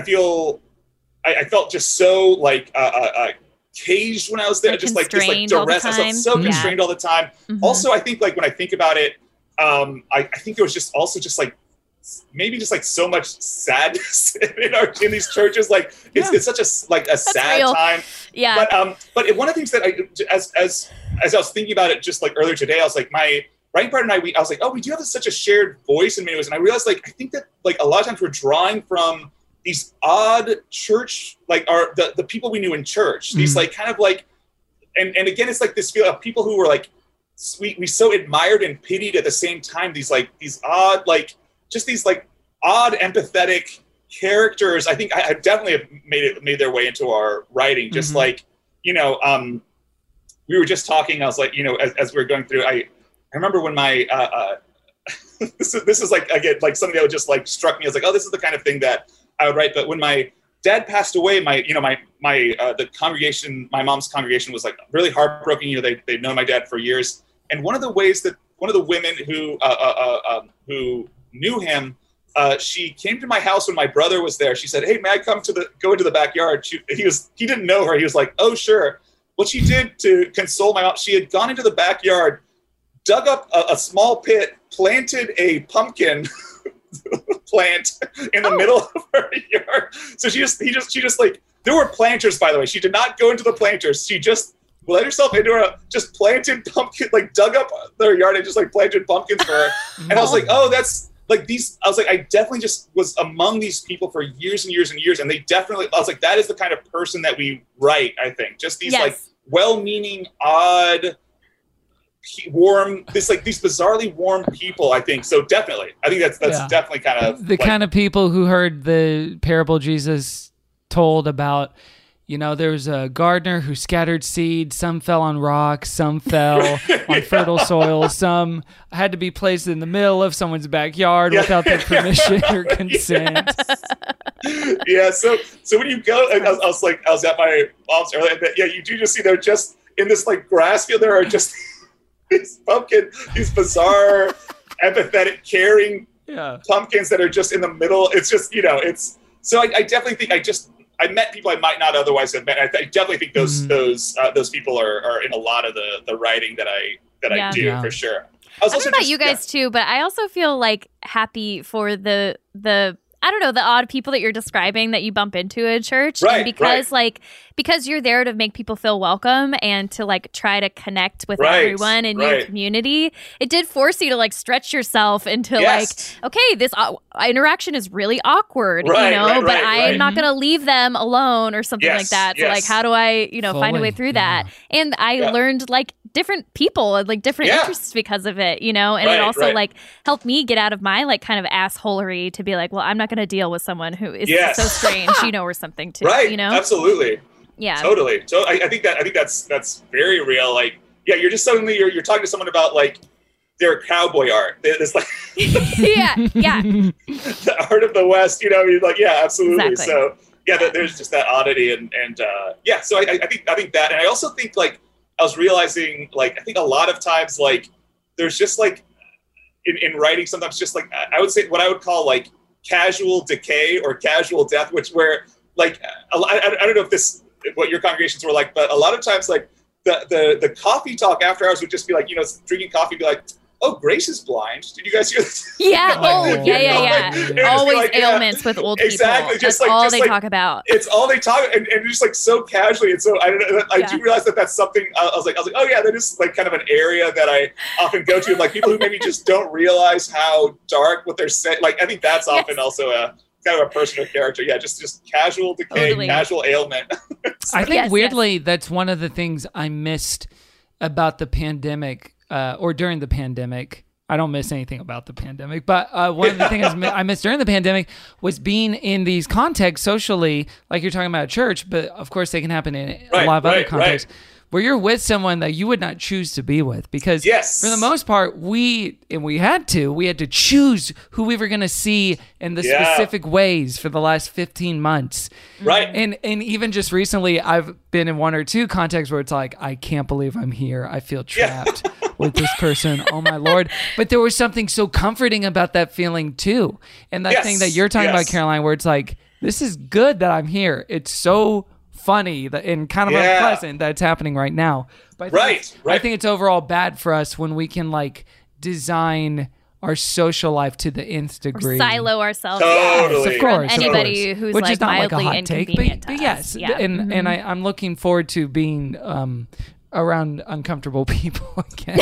felt just so like caged when I was there, just like this like duress. I felt so constrained all the time. Also, I think like when I think about it, I think there was just also just like maybe just like so much sadness in these churches. Like it's such a sad time. Yeah. But one of the things that as I was thinking about it just like earlier today, I was like, my writing partner and I was like, oh, we do have such a shared voice in many ways. And I realized like I think that like a lot of times we're drawing from these odd church, like the people we knew in church, these like kind of like, and again, it's like this feel of people who were like, we so admired and pitied at the same time, these odd, like just these like odd empathetic characters. I think I definitely have made their way into our writing. Just like, you know, we were just talking, I was like, you know, as we were going through, I remember when my, this is like, again, like something that would just like struck me. I was like, oh, this is the kind of thing that I would write. But when my dad passed away, the congregation, my mom's congregation was like really heartbroken. You know, they'd known my dad for years. And one of the women who knew him, she came to my house when my brother was there. She said, hey, may I go into the backyard? He didn't know her. He was like, oh, sure. What she did to console my mom, she had gone into the backyard, dug up a small pit, planted a pumpkin plant in the middle of her yard. So she just like, there were planters, by the way. She did not go into the planters. She just let herself into just planted pumpkin, like dug up their yard and just like planted pumpkins for her. And I was like, oh, that's like these, I was like, I definitely just was among these people for years and years and years. And they definitely, I was like, that is the kind of person that we write, I think. Just these like well-meaning, odd, warm, these bizarrely warm people, I think. So definitely, I think that's definitely kind of the kind of people who heard the parable Jesus told about, you know, there was a gardener who scattered seed. Some fell on rocks, some fell on fertile soil, some had to be placed in the middle of someone's backyard without their permission or consent. Yeah. So when you go, I was at my mom's earlier, and yeah, you do just see they're just in this like grass field. There are just these these bizarre, empathetic, caring pumpkins that are just in the middle. It's just, it's, so I definitely think I met people I might not otherwise have met. I definitely think those people are in a lot of the writing that I do for sure. I don't know about you guys too, but I also feel like happy for the I don't know, the odd people that you're describing that you bump into at church. Right, and because you're there to make people feel welcome and to like try to connect with everyone in your community, it did force you to like stretch yourself into like, okay, this interaction is really awkward, but I'm not going to leave them alone or something like that. So like, how do I, find a way through that? And I learned like different people and like different interests because of it, and it also like helped me get out of my like kind of assholery to be like, well, I'm not going to deal with someone who is so strange, or something too, Absolutely. Yeah, totally. So I think that's very real. Like, you're just suddenly you're talking to someone about like their cowboy art. It's like the art of the West. You're like, absolutely. Exactly. So there's just that oddity and So I think that, and I also think like I was realizing like I think a lot of times like there's just like in writing sometimes just like I would say what I would call like casual decay or casual death, where like I don't know if this what your congregations were like, but a lot of times like the coffee talk after hours would just be like, drinking coffee, be like, oh, Grace is blind. Did you guys hear this? Yeah. Always ailments with old people. Exactly. That's all they talk about. It's all they talk and just like so casually. And so I don't know. I do realize that that's something. I was like, oh yeah, that is like kind of an area that I often go to. Like people who maybe just don't realize how dark what they're saying. Like I think that's often also a kind of a personal character. Yeah, just casual decay, casual ailment. I think weirdly that's one of the things I missed about the pandemic. Or during the pandemic. I don't miss anything about the pandemic, but one of the things I missed during the pandemic was being in these contexts socially, like you're talking about at church, but of course they can happen in a lot of other contexts, where you're with someone that you would not choose to be with, because for the most part, we had to choose who we were going to see in the specific ways for the last 15 months. Right. And even just recently, I've been in one or two contexts where it's like, I can't believe I'm here. I feel trapped with this person. Oh my Lord. But there was something so comforting about that feeling too. And that thing that you're talking about, Caroline, where it's like, this is good that I'm here. It's so funny and kind of unpleasant that it's happening right now. But I think it's overall bad for us when we can like design our social life to the nth degree. Or silo ourselves. Totally. Of course. Anybody who's which like is not mildly like a hot take, inconvenient but yes. to us. And I'm looking forward to being around uncomfortable people again.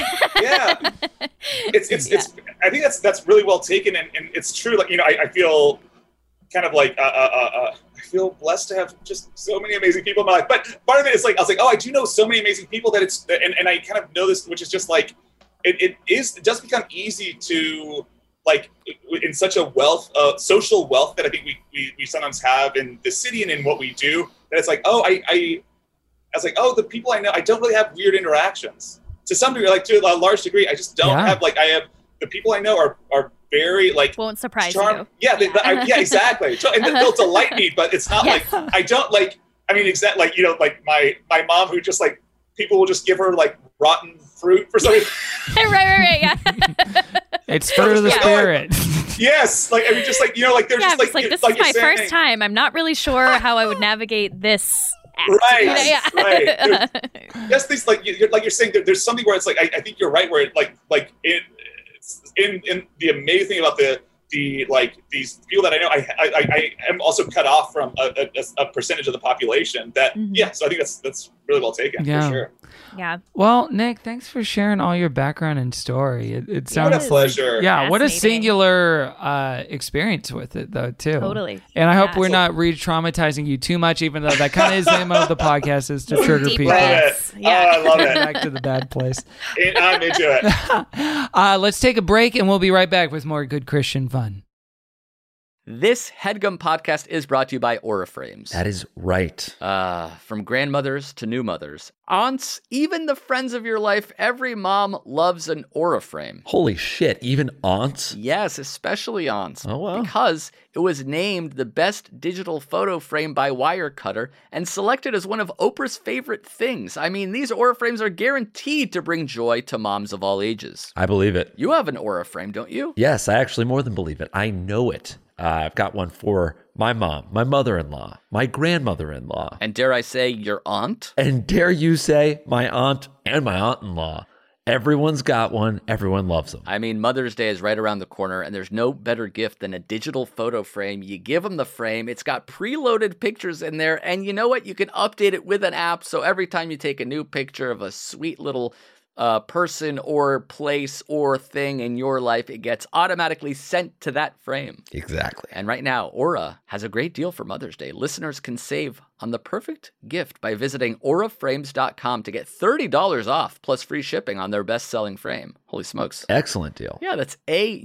It's I think that's really well taken, and it's true. Like I feel kind of like I feel blessed to have just so many amazing people in my life. But part of it is like I was like, oh, I do know so many amazing people that it's and I kind of know this, which is just like it does become easy to like in such a social wealth that I think we sometimes have in the city and in what we do, that it's like, oh, I was like, oh, the people I know, I don't really have weird interactions. To some degree, like to a large degree, I just don't have like, I have the people I know are very like won't surprise you. Yeah, exactly. And they'll delight me, but it's not like I don't like. I mean, exactly like like my mom, who just like people will just give her like rotten fruit for some reason. right, yeah. It's fruit of the spirit. Yes, like I mean, just like like they're just like this is my first time. I'm not really sure how I would navigate this. Right. Yes, these like you're saying, there's something where it's like I think you're right, where it like in the amazing thing about the like these people that I know, I am also cut off from a percentage of the population that so I think that's really well taken for sure. Yeah. Well, Nick, thanks for sharing all your background and story. It sounds what a pleasure. Yeah, what a singular experience with it, though, too. Totally. And I hope we're not re-traumatizing you too much, even though that kind of is the name of the podcast, is to trigger people. Love it. Yeah. Oh, I love it. Back to the bad place. I'm into it. Let's take a break, and we'll be right back with more Good Christian Fun. This HeadGum podcast is brought to you by Aura Frames. That is right. From grandmothers to new mothers, aunts, even the friends of your life, every mom loves an Aura frame. Holy shit, even aunts? Yes, especially aunts. Oh, wow. Because it was named the best digital photo frame by Wirecutter and selected as one of Oprah's favorite things. I mean, these Aura frames are guaranteed to bring joy to moms of all ages. I believe it. You have an Aura frame, don't you? Yes, I actually more than believe it. I know it. I've got one for my mom, my mother-in-law, my grandmother-in-law. And dare I say, your aunt? And dare you say, my aunt and my aunt-in-law. Everyone's got one. Everyone loves them. I mean, Mother's Day is right around the corner, and there's no better gift than a digital photo frame. You give them the frame. It's got preloaded pictures in there, and you know what? You can update it with an app, so every time you take a new picture of a sweet little person or place or thing in your life, it gets automatically sent to that frame. Exactly. And right now, Aura has a great deal for Mother's Day. Listeners can save on the perfect gift by visiting auraframes.com to get $30 off plus free shipping on their best-selling frame. Holy smokes. Excellent deal. Yeah, that's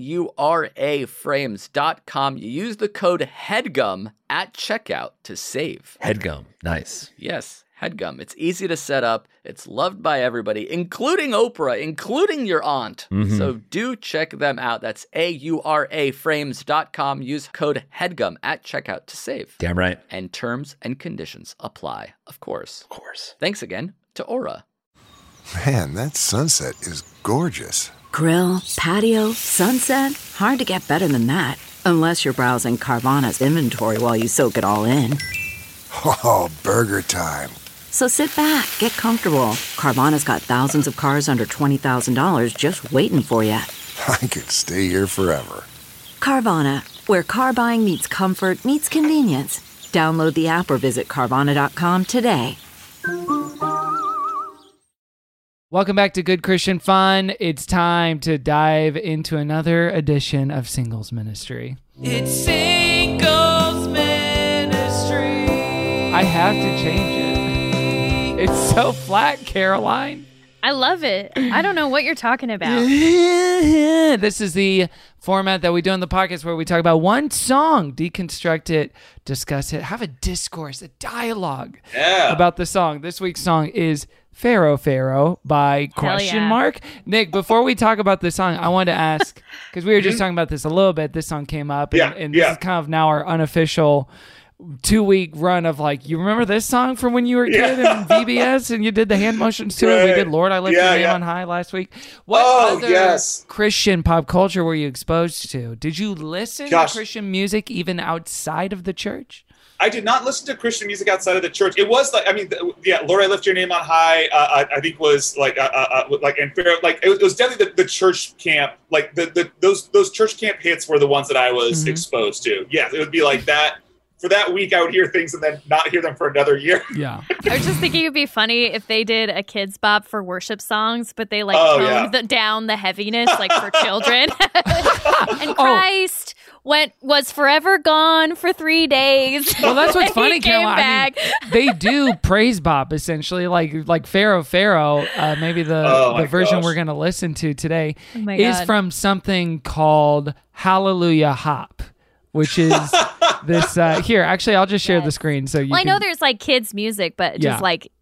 auraframes.com. You use the code HEADGUM at checkout to save. HeadGum. Nice. Yes. HeadGum. It's easy to set up. It's loved by everybody, including Oprah, including your aunt. Mm-hmm. So do check them out. That's auraframes.com. Use code HEADGUM at checkout to save. Damn right. And terms and conditions apply, of course. Of course. Thanks again to Aura. Man, that sunset is gorgeous. Grill, patio, sunset. Hard to get better than that. Unless you're browsing Carvana's inventory while you soak it all in. Oh, burger time. So sit back, get comfortable. Carvana's got thousands of cars under $20,000 just waiting for you. I could stay here forever. Carvana, where car buying meets comfort, meets convenience. Download the app or visit Carvana.com today. Welcome back to Good Christian Fun. It's time to dive into another edition of Singles Ministry. It's Singles Ministry. I have to change it. It's so flat, Caroline. I love it. I don't know what you're talking about. This is the format that we do on the podcast where we talk about one song, deconstruct it, discuss it, have a discourse, a dialogue about the song. This week's song is Pharaoh Pharaoh by question mark. Nick, before we talk about this song, I wanted to ask, because we were just talking about this a little bit, this song came up, and this is kind of now our unofficial 2-week run of like, you remember this song from when you were a kid in VBS and you did the hand motions to it? We did Lord, I Lift Your Name on High last week. What other Christian pop culture were you exposed to? Did you listen to Christian music even outside of the church? I did not listen to Christian music outside of the church. It was like, I mean, Lord, I Lift Your Name on High. I think was like and Pharaoh, like it was definitely the church camp. Like those church camp hits were the ones that I was exposed to. Yeah, it would be like that. For that week, I would hear things and then not hear them for another year. Yeah. I was just thinking it'd be funny if they did a Kids Bop for worship songs, but they toned down the heaviness, like for children. And Christ was forever gone for 3 days. Well, that's what's funny, Caroline. I mean, they do praise bop essentially, like Pharaoh Pharaoh. Maybe the version we're going to listen to today is from something called Hallelujah Hop, which is this here. Actually, I'll just share the screen so you. Well, I know there's like kids music, but just like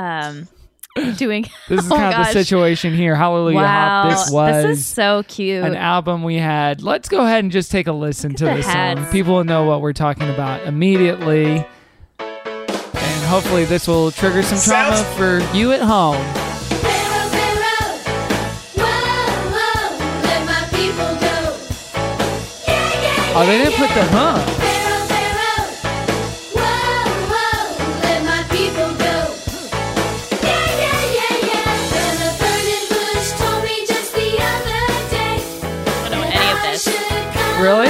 doing. This is kind of the situation here. Hallelujah Hop. This is so cute. An album we had. Let's go ahead and just take a listen to this song. People will know what we're talking about immediately, and hopefully this will trigger some trauma for you at home. Oh, they didn't put the I don't know any of this. Really?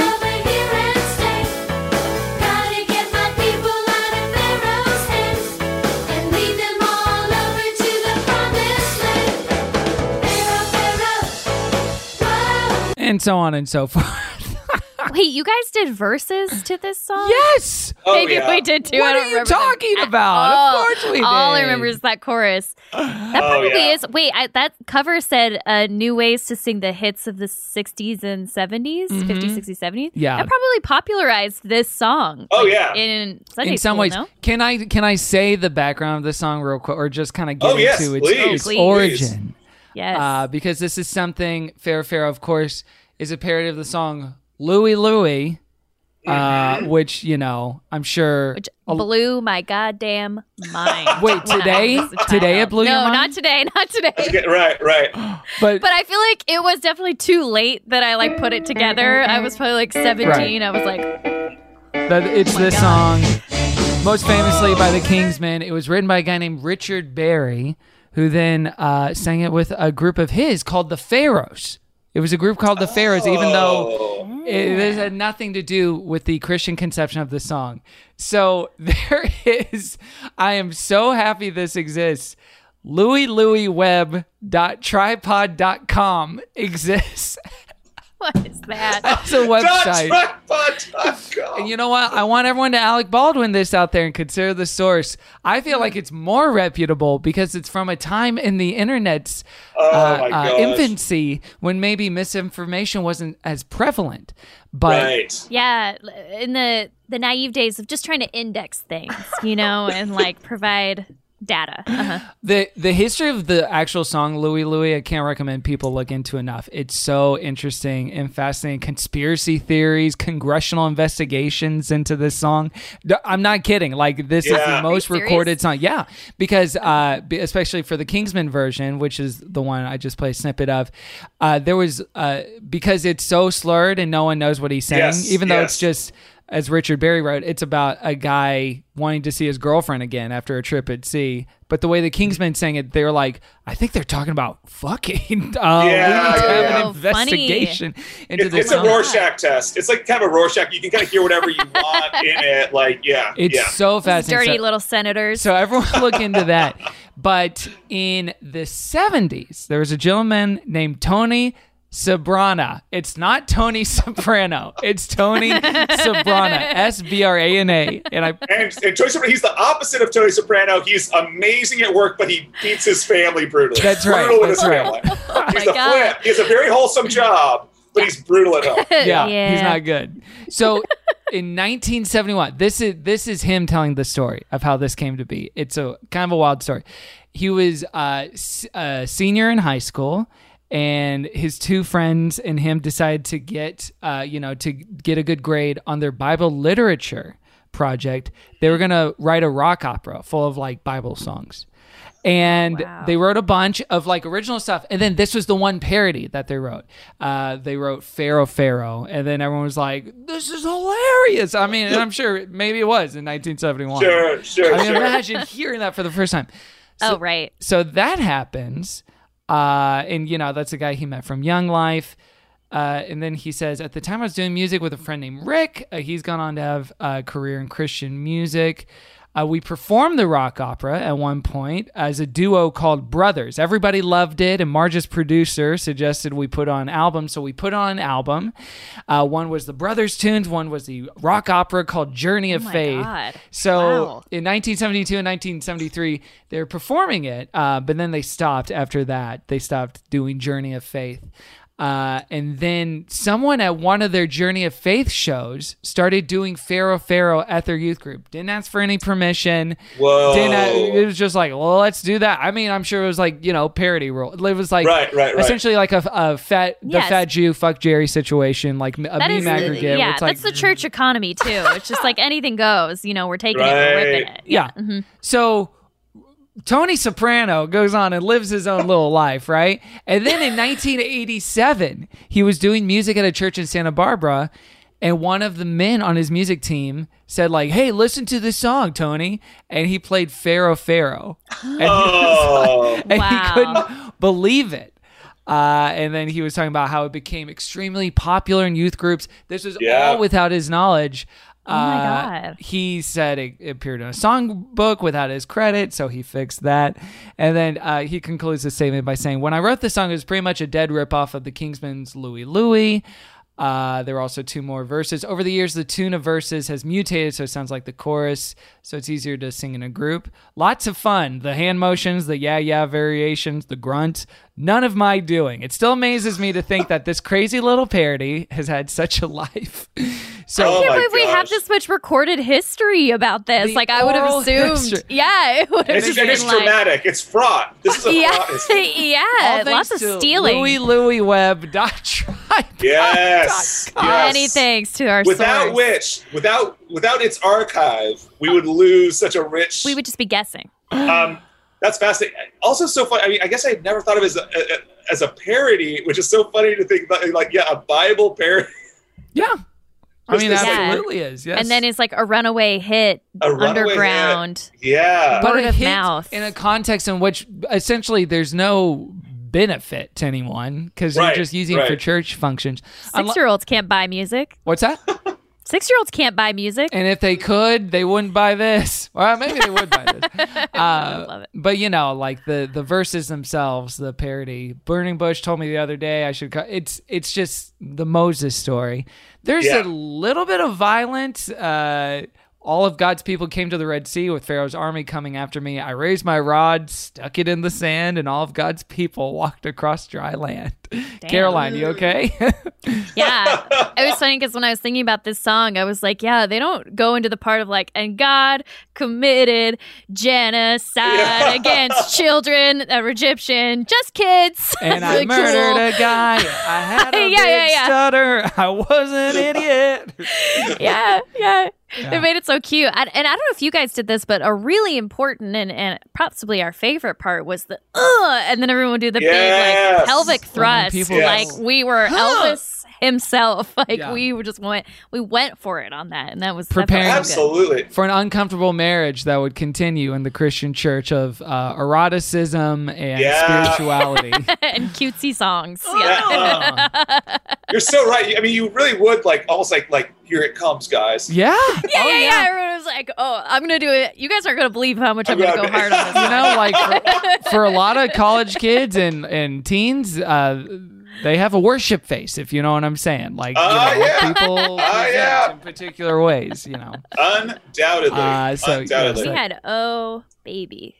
And so on and so forth. Wait, you guys did verses to this song? Yes. Maybe we did too. What are you talking about? Of course we did. All I remember is that chorus. That probably is. Wait, that cover said new ways to sing the hits of the 60s and 70s, 50s, 60s, 70s. Yeah. That probably popularized this song. Oh, yeah. In Sunday in some school, ways. no? Can I say the background of the song real quick, or just kind of get into its Please. origin? Yes. Because this is something, Pharaoh, of course, is a parody of the song Louie Louie, which, you know, I'm sure... Which blew my goddamn mind. Wait, today? Today it blew your mind? No, not today. Okay, right. But I feel like it was definitely too late that I put it together. I was probably 17. Right. I was like... It's this song, most famously by the Kingsmen. It was written by a guy named Richard Berry, who then sang it with a group of his called the Pharaohs. It was a group called the Pharaohs, even though it had nothing to do with the Christian conception of the song. So there is, I am so happy this exists. LouieLouieWeb.tripod.com exists. What is that? That's a website. And you know what? I want everyone to Alec Baldwin this out there and consider the source. I feel like it's more reputable because it's from a time in the internet's infancy when maybe misinformation wasn't as prevalent. But yeah, in the naive days of just trying to index things, and provide data. The history of the actual song Louie Louie, I can't recommend people look into enough. It's so interesting and fascinating. Conspiracy theories, congressional investigations into this song. I'm not kidding. This is the most recorded song. Yeah, because especially for the Kingsmen version, which is the one I just played a snippet of, there was because it's so slurred and no one knows what he's saying, even though it's just, as Richard Berry wrote, it's about a guy wanting to see his girlfriend again after a trip at sea. But the way the Kingsmen sang it, they were like, I think they're talking about fucking. We need to have an investigation into this. It's a Rorschach test. It's like kind of a Rorschach. You can kind of hear whatever you want in it. It's so fascinating. Dirty little senators. So everyone look into that. But in the 70s, there was a gentleman named Tony Soprano. It's not Tony Soprano. It's Tony Soprano. S-B-R-A-N-A. And Tony Soprano, he's the opposite of Tony Soprano. He's amazing at work, but he beats his family brutally. That's right. He's the flip. He has a very wholesome job, but he's brutal at home. Yeah, he's not good. So in 1971, this is him telling the story of how this came to be. It's a kind of a wild story. He was a senior in high school, and his two friends and him decided to get a good grade on their Bible literature project. They were going to write a rock opera full of Bible songs. And they wrote a bunch of original stuff. And then this was the one parody that they wrote. They wrote Pharaoh. And then everyone was like, this is hilarious. I mean, and I'm sure maybe it was in 1971. Sure. I mean, imagine hearing that for the first time. So, right. So that happens. And that's a guy he met from Young Life. And then he says, at the time I was doing music with a friend named Rick. He's gone on to have a career in Christian music. We performed the rock opera at one point as a duo called Brothers. Everybody loved it, and Marge's producer suggested we put on an album, so we put on an album. One was the Brothers tunes, one was the rock opera called Journey of Faith. God. So in 1972 and 1973, they were performing it, but then they stopped after that. They stopped doing Journey of Faith. And then someone at one of their Journey of Faith shows started doing Pharaoh at their youth group. Didn't ask for any permission. Whoa. It was just well, let's do that. I mean, I'm sure it was parody rule. It was right. essentially a fat Jew, fuck Jerry situation, a meme aggregate. Yeah, that's the church economy too. It's just anything goes. We're taking it, we're ripping it. Yeah. Mm-hmm. So Tony Soprano goes on and lives his own little life, right? And then in 1987, he was doing music at a church in Santa Barbara, and one of the men on his music team said, hey, listen to this song, Tony. And he played Pharaoh. And he couldn't believe it. And then he was talking about how it became extremely popular in youth groups. This was all without his knowledge. Oh my God. He said it appeared in a songbook without his credit, so he fixed that. And then he concludes the statement by saying, when I wrote the song, it was pretty much a dead ripoff of the Kingsmen's Louie Louie. There were also 2 more verses. Over the years, the tune of verses has mutated, so it sounds like the chorus, so it's easier to sing in a group. Lots of fun. The hand motions, the yeah variations, the grunt, none of my doing. It still amazes me to think that this crazy little parody has had such a life. So, I can't believe we have this much recorded history about this. Like, I would have assumed. History. Yeah, it would have It's dramatic. It's fraught. This is a fraught history. Yeah, lots of stealing. LouisLouisWeb.tribe. Yes. Many thanks to our source. Without its archive, we would lose such a rich. We would just be guessing. That's fascinating. Also, so funny. I mean, I guess I had never thought of it as a parody, which is so funny to think about. Like, a Bible parody. Yeah. I mean, absolutely is. Yes. And then it's like a runaway hit underground. Hit. Yeah. But word of mouth. In a context in which essentially there's no benefit to anyone because you're just using it for church functions. 6-year-olds can't buy music. What's that? 6-year-olds can't buy music. And if they could, they wouldn't buy this. Well, maybe they would buy this. I love it. But, like the verses themselves, the parody. Burning Bush told me the other day it's just the Moses story. There's a little bit of violence. All of God's people came to the Red Sea with Pharaoh's army coming after me. I raised my rod, stuck it in the sand, and all of God's people walked across dry land. Damn. Caroline, you okay? Yeah. It was funny because when I was thinking about this song, I was like, yeah, they don't go into the part of like, and God committed genocide against children that were Egyptian, just kids. And I murdered a guy. I had a big stutter. I was an idiot. Yeah. They made it so cute. And I don't know if you guys did this, but a really important and possibly our favorite part was the and then everyone would do the big like pelvic thrust. Like we were Elvis himself. Like we went for it on that, and that was preparing absolutely for an uncomfortable marriage that would continue in the Christian church of eroticism and spirituality and cutesy songs. You're so right. I mean, you really would almost like here it comes, guys. Yeah. Everyone was like, "Oh, I'm gonna do it." You guys aren't gonna believe how much I'm gonna go hard on this. For a lot of college kids and teens, they have a worship face, if you know what I'm saying. People present in particular ways, Undoubtedly. Undoubtedly. We had Oh Baby.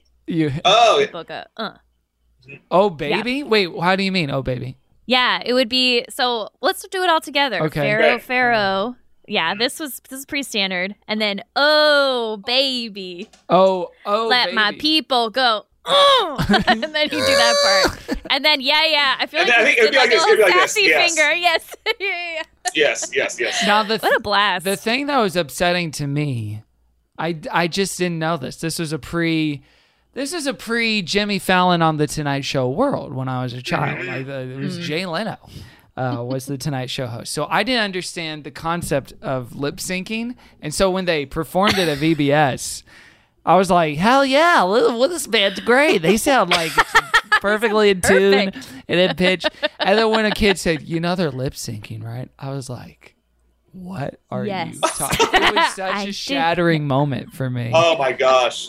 Oh Baby? Yeah. Wait, how do you mean Oh Baby? Yeah, it would be, so let's do it all together. Okay. Pharaoh. Yeah, this is pretty standard. And then Oh Baby. Oh Let baby. My people go. And then you do that part. And then I feel like it's like a little sassy finger. Yes. Yes. Now what a blast. The thing that was upsetting to me, I just didn't know this. This is a pre Jimmy Fallon on the Tonight Show world when I was a child. It was Jay Leno was the Tonight Show host. So I didn't understand the concept of lip syncing. And so when they performed it at VBS, I was like, hell yeah, well, this band's great. They sound like perfectly in tune and in pitch. And then when a kid said, they're lip syncing, right? I was like, what are you talking? It was such a shattering moment for me. Oh my gosh.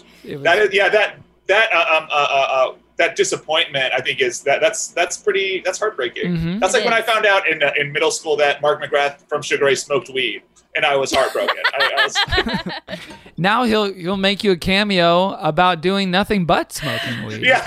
That disappointment, I think, that's heartbreaking. Mm-hmm. That's like when I found out in middle school that Mark McGrath from Sugar Ray smoked weed, and I was heartbroken. Now he'll make you a cameo about doing nothing but smoking weed. Yeah.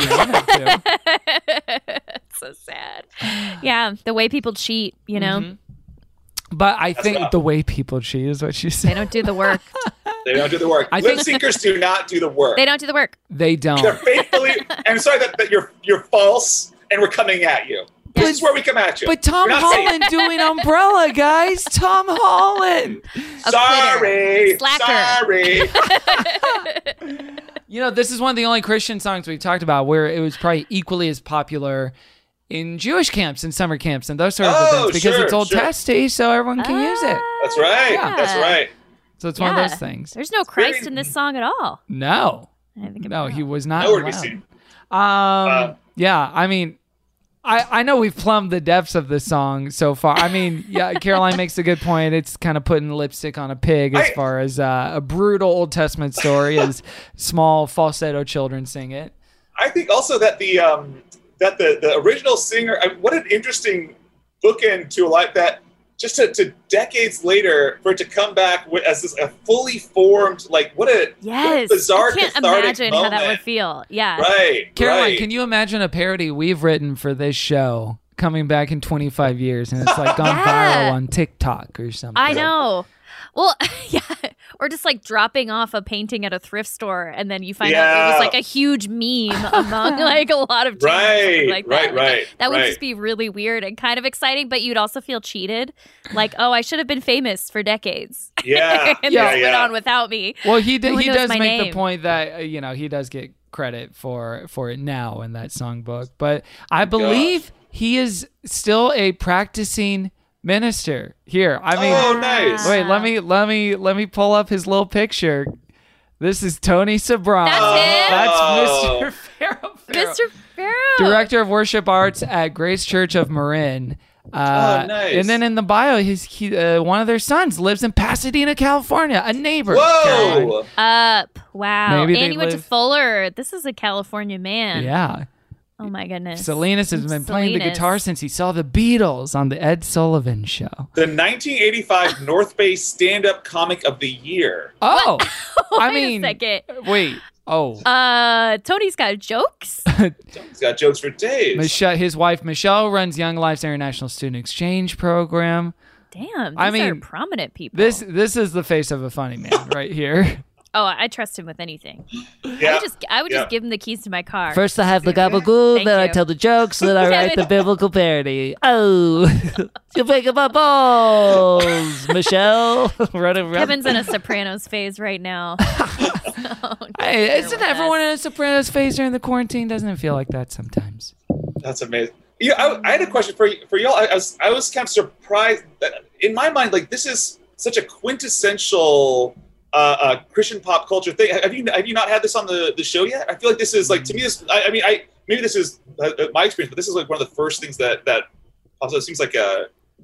So sad. Yeah, the way people cheat, Mm-hmm. But I think the way people cheat is what you said. They don't do the work. They don't do the work. Lip syncers do not do the work. They don't do the work. They don't. They're faithfully. And sorry that you're false, and we're coming at you. This is where we come at you. But Tom Holland doing Umbrella, guys. Tom Holland. Sorry. Slacker. Sorry. This is one of the only Christian songs we've talked about where it was probably equally as popular in Jewish camps and summer camps and those sort of events because it's Old Testy, so everyone can use it. That's right. Yeah. That's right. So it's one of those things. There's no Christ in this song at all. No. He was not nowhere to be seen. I mean, I know we've plumbed the depths of this song so far. I mean, Caroline makes a good point. It's kind of putting lipstick on a pig as far as a brutal Old Testament story as small falsetto children sing it. I think also that the original singer, what an interesting bookend to a life that just to decades later for it to come back as this a fully formed, like what a bizarre, I can't cathartic imagine moment. how that would feel. Yeah, right. Caroline, can you imagine a parody we've written for this show coming back in 25 years and it's like gone viral on TikTok or something? I know. Well, yeah, or just like dropping off a painting at a thrift store, and then you find out it was like a huge meme among like a lot of teens, like that. Right. That would just be really weird and kind of exciting, but you'd also feel cheated. Like, oh, I should have been famous for decades. Yeah, and this went on without me. Well, he does make name. the point that he does get credit for it now in that songbook, but I believe he is still a practicing minister here. I mean, nice. Wait, let me pull up his little picture. This is Tony Sobrano. That's Mr. Pharaoh. Mr. Pharaoh, Director of Worship Arts at Grace Church of Marin. Nice. And then in the bio, one of their sons lives in Pasadena, California, a neighbor. Whoa! Wow. Maybe and he went to Fuller. This is a California man. Yeah. Oh my goodness. Salinas has been playing the guitar since he saw the Beatles on the Ed Sullivan Show. The 1985 North Bay Stand-Up Comic of the Year. Oh, Wait a second. Wait. Oh. Tony's got jokes. Tony's got jokes for days. His wife Michelle runs Young Life's International Student Exchange Program. Damn, these are prominent people. This is the face of a funny man right here. Oh, I trust him with anything. Yeah. I would just give him the keys to my car. First I have the gabagool, then I tell the jokes, then I write the biblical parody. Oh, you're picking my balls, Michelle. Kevin's in a Sopranos phase right now. Hey, isn't everyone in a Sopranos phase during the quarantine? Doesn't it feel like that sometimes? That's amazing. Yeah, I had a question for y'all. I was kind of surprised that in my mind, like this is such a quintessential Christian pop culture thing. Have you not had this on the show yet? I feel like this is like, to me, this. I mean, maybe this is my experience, but this is like one of the first things that also seems like I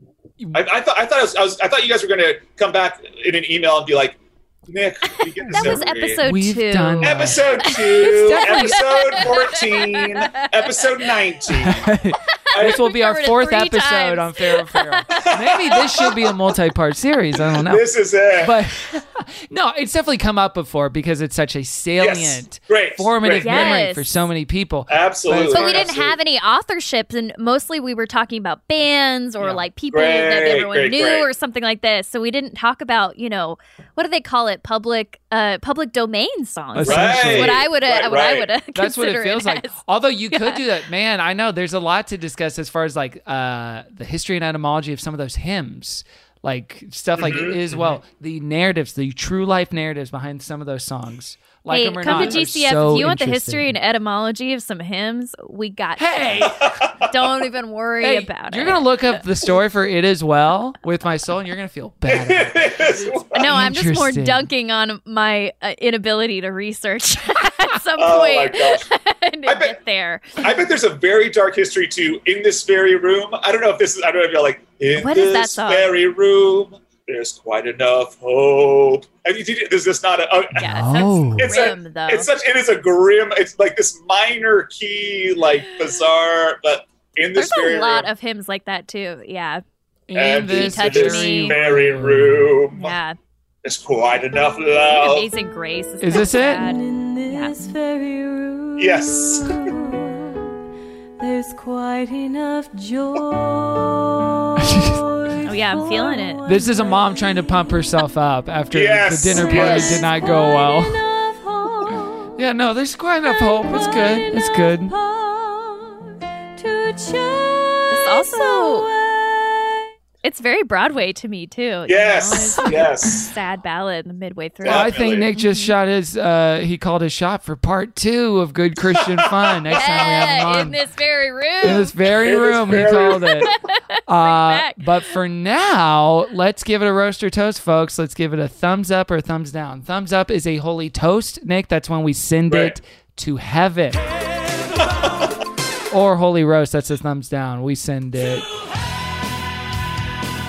thought you guys were going to come back in an email and be like, Nick, we get this that was episode 2. Episode 2, episode 14, episode 19. This will be our 4th episode on Pharaoh. Maybe this should be a multi-part series. I don't know. This is it. But no, it's definitely come up before because it's such a salient, formative memory for so many people. Absolutely. But we didn't have any authorships, and mostly we were talking about bands or like people that everyone knew or something like this. So we didn't talk about, what do they call it? Public domain songs. Right. What I would have That's what it feels like. Although you could do that, man. I know there's a lot to discuss as far as like the history and etymology of some of those hymns, like stuff like the narratives, the true life narratives behind some of those songs. Like them or come not, to GCF. so if you want the history and etymology of some hymns, we got don't even worry about it. You're going to look up the story for It Is Well with My Soul, and you're going to feel bad about it. No, I'm just more dunking on my inability to research at some point to get there. I bet there's a very dark history to In This Very Room. I don't know if you're like, in what this is that song? Very room, there's quite enough hope. There's just not a. It is a grim. It's like this minor key, like bizarre, but in this there's very a lot room, of hymns like that too. Yeah. In this very room. Yeah. There's quite enough love. Amazing Grace. Is this it? This very room, yes. There's quite enough joy. Oh yeah, I'm feeling it. This is a mom trying to pump herself up after the dinner party did not go well. Yeah, no, there's quite enough hope. It's good. It's good. It's also, it's very Broadway to me too. Yes, yes. Sad ballad midway through. Well, I think Nick just shot he called his shot for part 2 of Good Christian Fun. Next time we have him on. In this very room. In this very room, he called it. But for now, let's give it a roast or toast, folks. Let's give it a thumbs up or thumbs down. Thumbs up is a holy toast, Nick. That's when we send it to heaven. Or holy roast, that's a thumbs down. We send it.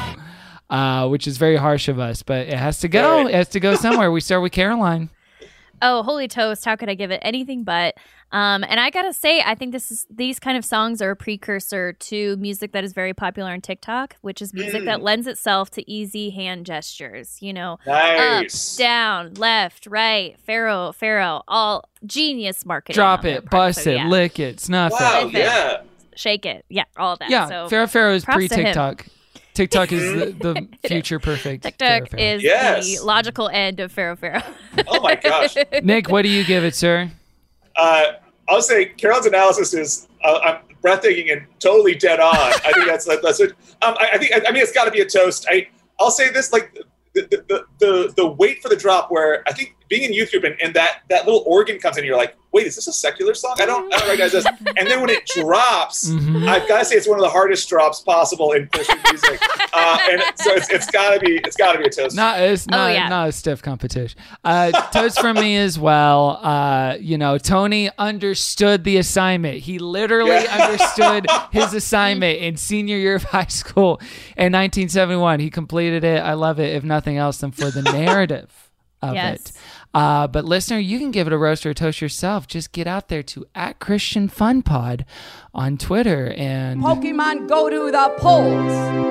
Which is very harsh of us, but it has to go. It has to go somewhere. We start with Caroline. Holy Toast. How could I give it anything but? And I gotta say, I think these kind of songs are a precursor to music that is very popular on TikTok, which is music that lends itself to easy hand gestures. Nice. Up, down, left, right, Pharaoh, all genius marketing. Drop it, bust it, lick it, snuff it. Wow, yeah. Shake it. Yeah, all of that. Yeah, so, Pharaoh is pre-TikTok. TikTok is the future perfect. TikTok is the logical end of Pharaoh. Oh my gosh. Nick, what do you give it, sir? I'll say Carolyn's analysis is breathtaking and totally dead on. I think that's it. I mean, it's got to be a toast. I'll say this, like the wait for the drop, where I think being in youth group and that little organ comes in, you're like, wait, is this a secular song? I don't recognize this. And then when it drops, I've got to say it's one of the hardest drops possible in Christian music. And so it's got to be a toast. Not a stiff competition. Toast from me as well. Tony understood the assignment. He literally understood his assignment in senior year of high school in 1971. He completed it. I love it, if nothing else, than for the narrative of it. But listener, you can give it a roast or a toast yourself. Just get out there to @ChristianFunPod on Twitter and Pokemon go to the polls.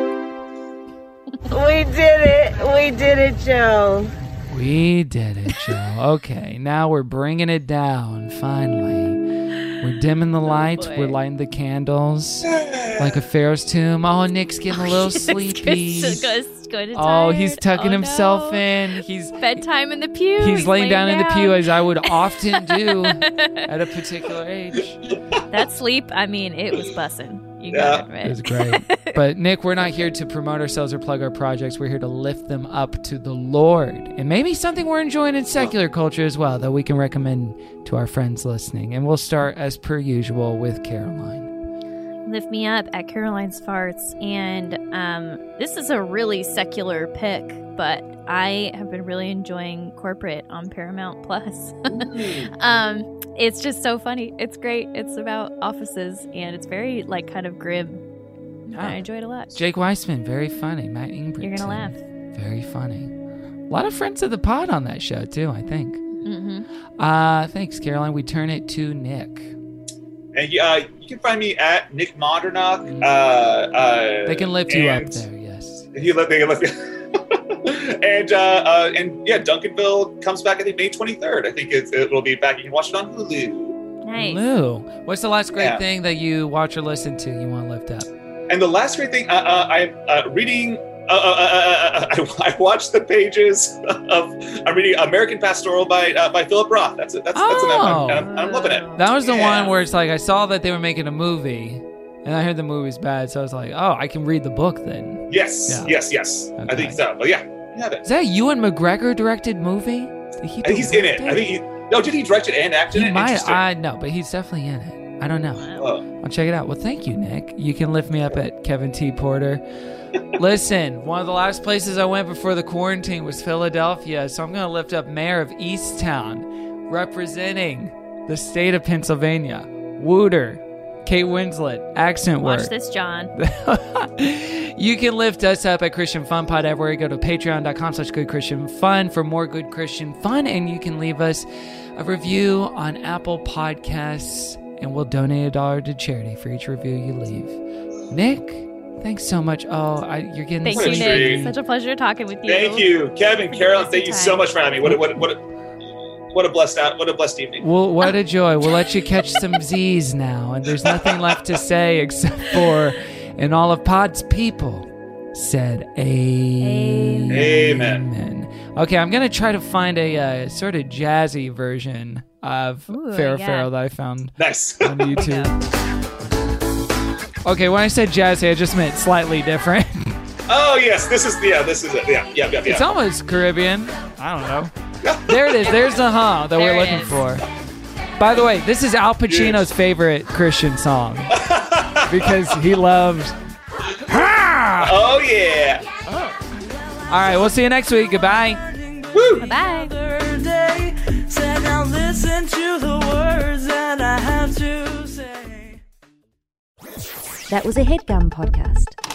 We did it, Joe. We did it, Joe. Okay, now we're bringing it down, finally. We're dimming the lights. We're lighting the candles like a Pharaoh's tomb. Oh, Nick's getting a little sleepy. Oh, he's tucking himself in. He's bedtime in the pew. He's laying down in the pew, as I would often do at a particular age. That sleep, I mean, it was bussin'. You gotta admit. It was great. But Nick, we're not here to promote ourselves or plug our projects. We're here to lift them up to the Lord. And maybe something we're enjoying in secular culture as well that we can recommend to our friends listening. And we'll start, as per usual, with Caroline. Lift me up at Caroline's Farts. And this is a really secular pick, but I have been really enjoying Corporate on Paramount Plus. It's just so funny. It's great. It's about offices, and it's very kind of grim. I enjoy it a lot. Jake Weissman, very funny. Matt Ingebrigtsen, you're gonna laugh. Very funny. A lot of friends of the pod on that show too, I think. Thanks, Caroline. We turn it to Nick. And you can find me at Nick Modernach. They can lift you up there, yes. They can lift you. And Duncanville comes back, I think, May 23rd. I think it will be back. You can watch it on Hulu. Nice. Hulu. What's the last great thing that you watch or listen to you want to lift up? And the last great thing, I'm reading. I watched the pages of. I'm reading American Pastoral by Philip Roth. That's I'm loving it. That was the one where it's like I saw that they were making a movie, and I heard the movie's bad, so I was like, oh, I can read the book then. Yes. Okay. I think so. But yeah, you have it. Is that a Ewan McGregor directed movie? He's in it. I think did he direct it and act in it? No, but he's definitely in it. I don't know. I'll check it out. Well, thank you, Nick. You can lift me up at Kevin T. Porter. Listen, one of the last places I went before the quarantine was Philadelphia, so I'm going to lift up Mayor of Easttown, representing the state of Pennsylvania. Wooter, Kate Winslet, accent work. Watch this, John. You can lift us up at Christian Fun Pod everywhere. Go to patreon.com/goodchristianfun for more good Christian fun, and you can leave us a review on Apple Podcasts, and we'll donate $1 to charity for each review you leave. Nick, thanks so much. You're getting Thank you, Nick. Such a pleasure talking with you. Thank you, Kevin, Carolyn. Thank you so much for having me. What a blessed evening. Well, what a joy. We'll let you catch some Z's now, and there's nothing left to say except for, and all of Pod's people said Amen. Okay, I'm going to try to find a sort of jazzy version of Pharaoh that I found on YouTube. Okay, when I said jazzy, I just meant slightly different. Oh, yes, this is it. Yeah. It's almost Caribbean. I don't know. There it is. There's the that we're looking for. By the way, this is Al Pacino's favorite Christian song because he loves. Oh yeah! All right, we'll see you next week. Goodbye. Woo. Bye. Said now listen to the words that I have to say. That was a HeadGum podcast.